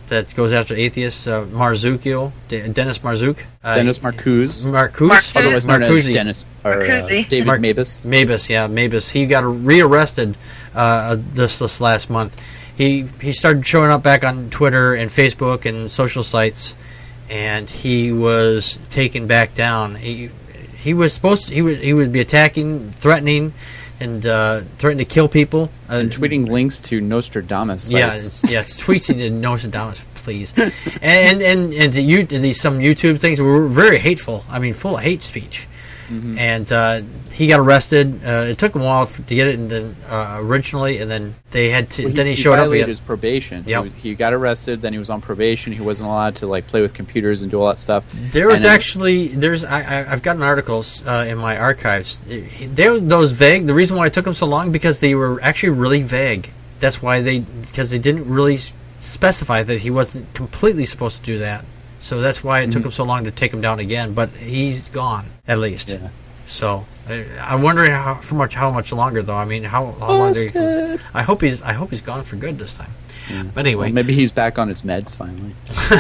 that goes after atheists, Marzukio, Dennis Marzuk. Dennis Marcuse. Marcuse. Otherwise known as Marcuse. Dennis, or Marcuse. David Mabus. Mabus. He got rearrested this last month. He started showing up back on Twitter and Facebook and social sites, and he was taken back down. He was supposed to, he would be attacking, threatening, and threatening to kill people. And tweeting links to Nostradamus sites. Yeah, tweets he did Nostradamus, please. and to some YouTube things were very hateful. I mean, full of hate speech. Mm-hmm. And he got arrested. It took him a while to get it, and then originally, and then they had to. Then he showed up. He violated his probation. Yep. He got arrested. Then he was on probation. He wasn't allowed to play with computers and do all that stuff. There was I've gotten articles in my archives. Those vague. The reason why it took them so long because they were actually really vague. That's why because they didn't really specify that he wasn't completely supposed to do that. So that's why it took him so long to take him down again. But he's gone, at least. Yeah. So I'm wondering how much longer, though. I mean, how long? I hope he's gone for good this time. Yeah. But anyway, well, maybe he's back on his meds finally.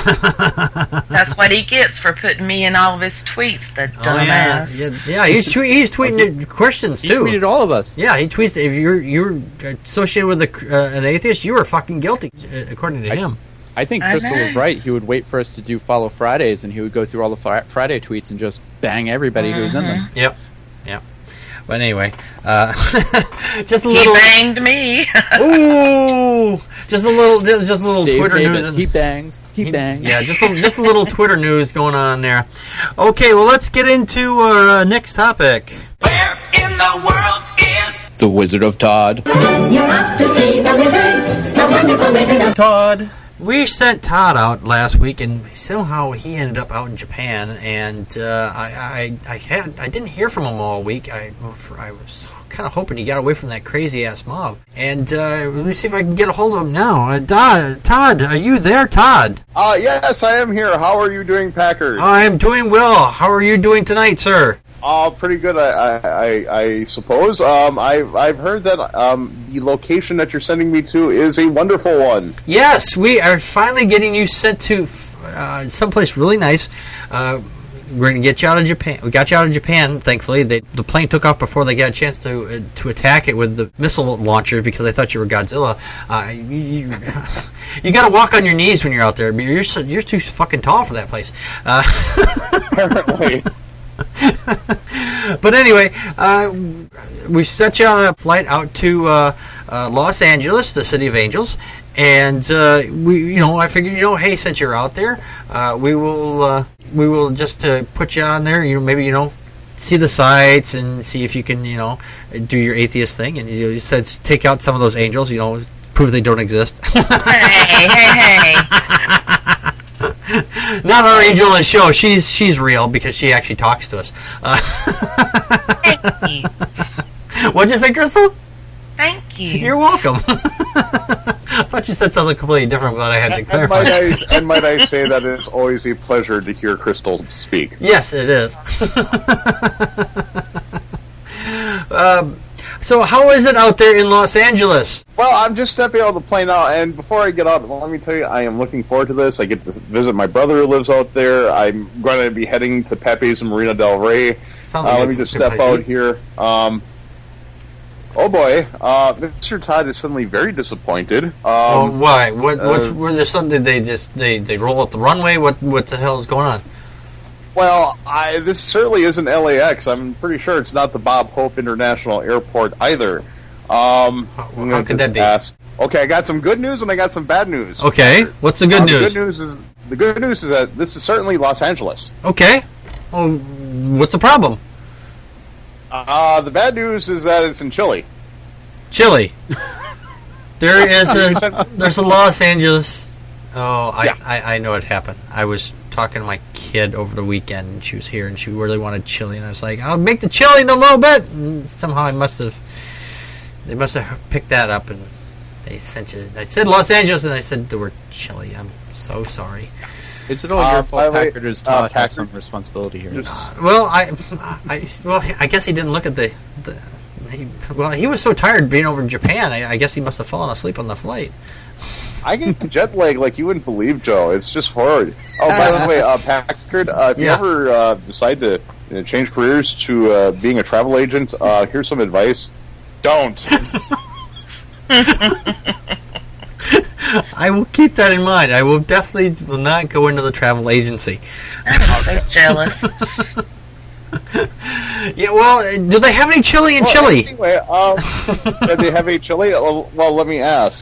That's what he gets for putting me in all of his tweets. That dumbass. Yeah. He's tweeting Christians too. He tweeted all of us. Yeah, he tweets. If you're associated with an atheist, you are fucking guilty, according to him. I think Crystal was right. He would wait for us to do Follow Fridays, and he would go through all the Friday tweets and just bang everybody who was in them. Yep. But anyway, just a little. He banged me. Ooh, just a little Dave Twitter Davis, news. He bangs. Yeah, just a little Twitter news going on there. Okay, well, let's get into our next topic. Where in the world is the Wizard of Todd? You have to see the wizard, the wonderful Wizard of Todd. We sent Todd out last week, and somehow he ended up out in Japan. And I didn't hear from him all week. I was kind of hoping he got away from that crazy ass mob. And let me see if I can get a hold of him now. Todd, are you there, Todd? Yes, I am here. How are you doing, Packers? I'm doing well. How are you doing tonight, sir? Pretty good, I suppose. I've heard that the location that you're sending me to is a wonderful one. Yes, we are finally getting you sent to someplace really nice. We're going to get you out of Japan. We got you out of Japan, thankfully. The plane took off before they got a chance to attack it with the missile launcher because they thought you were Godzilla. You got to walk on your knees when you're out there. You're too fucking tall for that place. Apparently. But anyway, we set you on a flight out to Los Angeles, the city of angels, and I figured, hey, since you're out there, we will just put you on there. Maybe see the sights and see if you can do your atheist thing. And you said take out some of those angels, prove they don't exist. Hey. Not our angel on the show. She's real because she actually talks to us. Thank you. What'd you say, Crystal? Thank you. You're welcome. I thought you said something completely different, but I had to clarify. And might I say that it's always a pleasure to hear Crystal speak. Yes, it is. So how is it out there in Los Angeles? Well, I'm just stepping out of the plane now, and before I get out, let me tell you, I am looking forward to this. I get to visit my brother who lives out there. I'm going to be heading to Pepe's in Marina del Rey. Let me just step out here. Oh boy, Mr. Todd is suddenly very disappointed. Why? Were there something they roll up the runway? What the hell is going on? Well, this certainly isn't LAX. I'm pretty sure it's not the Bob Hope International Airport either. How could that be? Okay, I got some good news and I got some bad news. Okay, what's the good news? The good news is that this is certainly Los Angeles. Okay. Well, what's the problem? The bad news is that it's in Chile. Chile. There's a Los Angeles. Oh, I know what happened. I was talking to my kid over the weekend, and she was here, and she really wanted chili, and I was like, I'll make the chili in a little bit. And somehow they must have picked that up, and they sent you. I said Los Angeles, and I said the word chili. I'm so sorry. Is it all your fault, Packard? Does Todd have some responsibility here? Well, I guess he didn't look at he was so tired being over in Japan. I guess he must have fallen asleep on the flight. I get jet lag like you wouldn't believe, Joe. It's just horrid. Oh, by the way, Packard, if you ever decide to change careers to being a travel agent, here's some advice. Don't. I will keep that in mind. I will definitely will not go into the travel agency. I'm so jealous. Yeah, well, do they have any chili in Chile? Anyway, do they have any chili? Well, let me ask.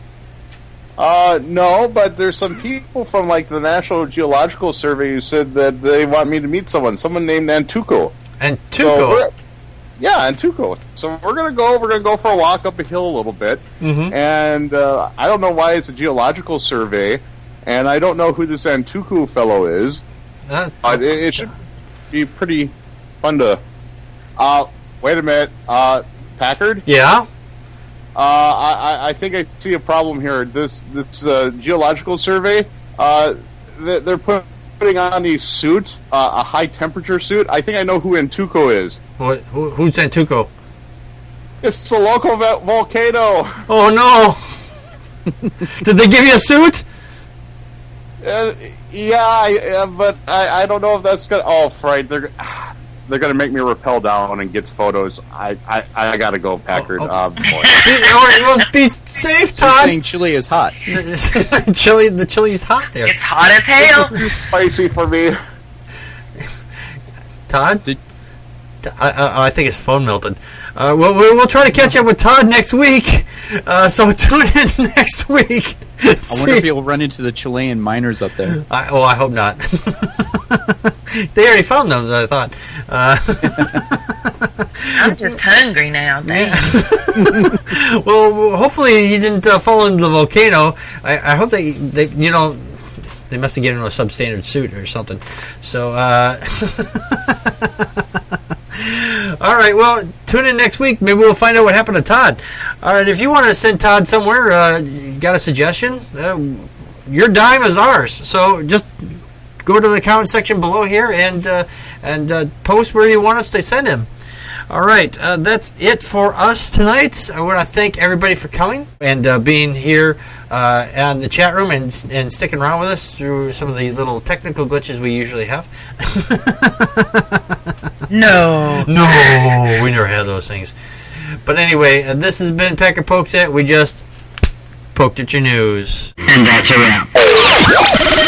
No, but there's some people from like the National Geological Survey who said that they want me to meet someone named Antuco. Antuco? Yeah, Antuco. So we're gonna go for a walk up a hill a little bit, and I don't know why it's a geological survey, and I don't know who this Antuco fellow is. It should be pretty fun to. Wait a minute, Packard. Yeah. I think I see a problem here. This geological survey, they're putting on a suit, a high temperature suit. I think I know who Antuco is. Who's Antuco? It's the local volcano. Oh no! Did they give you a suit? Yeah, but I don't know if that's gonna. Oh, fright! They're gonna make me rappel down and get photos. I gotta go, Packard. Well, be safe, So Todd. you're saying Chile is hot. The chili is hot there. It's hot as hell. Spicy for me. Todd? I think his phone melted. We'll try to catch up with Todd next week. So tune in next week. I wonder if you'll run into the Chilean miners up there. I hope not. They already found them, I thought. I'm just hungry now. Dang. Well, hopefully you didn't fall into the volcano. I hope they they must have given him a substandard suit or something. So, all right, well, tune in next week. Maybe we'll find out what happened to Todd. All right, if you want to send Todd somewhere, you got a suggestion? Your dime is ours. So just go to the comment section below here and post where you want us to send him. All right, that's it for us tonight. I want to thank everybody for coming and being here in the chat room and sticking around with us through some of the little technical glitches we usually have. No, we never have those things. But anyway, this has been Packer Pokes It. We just poked at your news. And that's a wrap.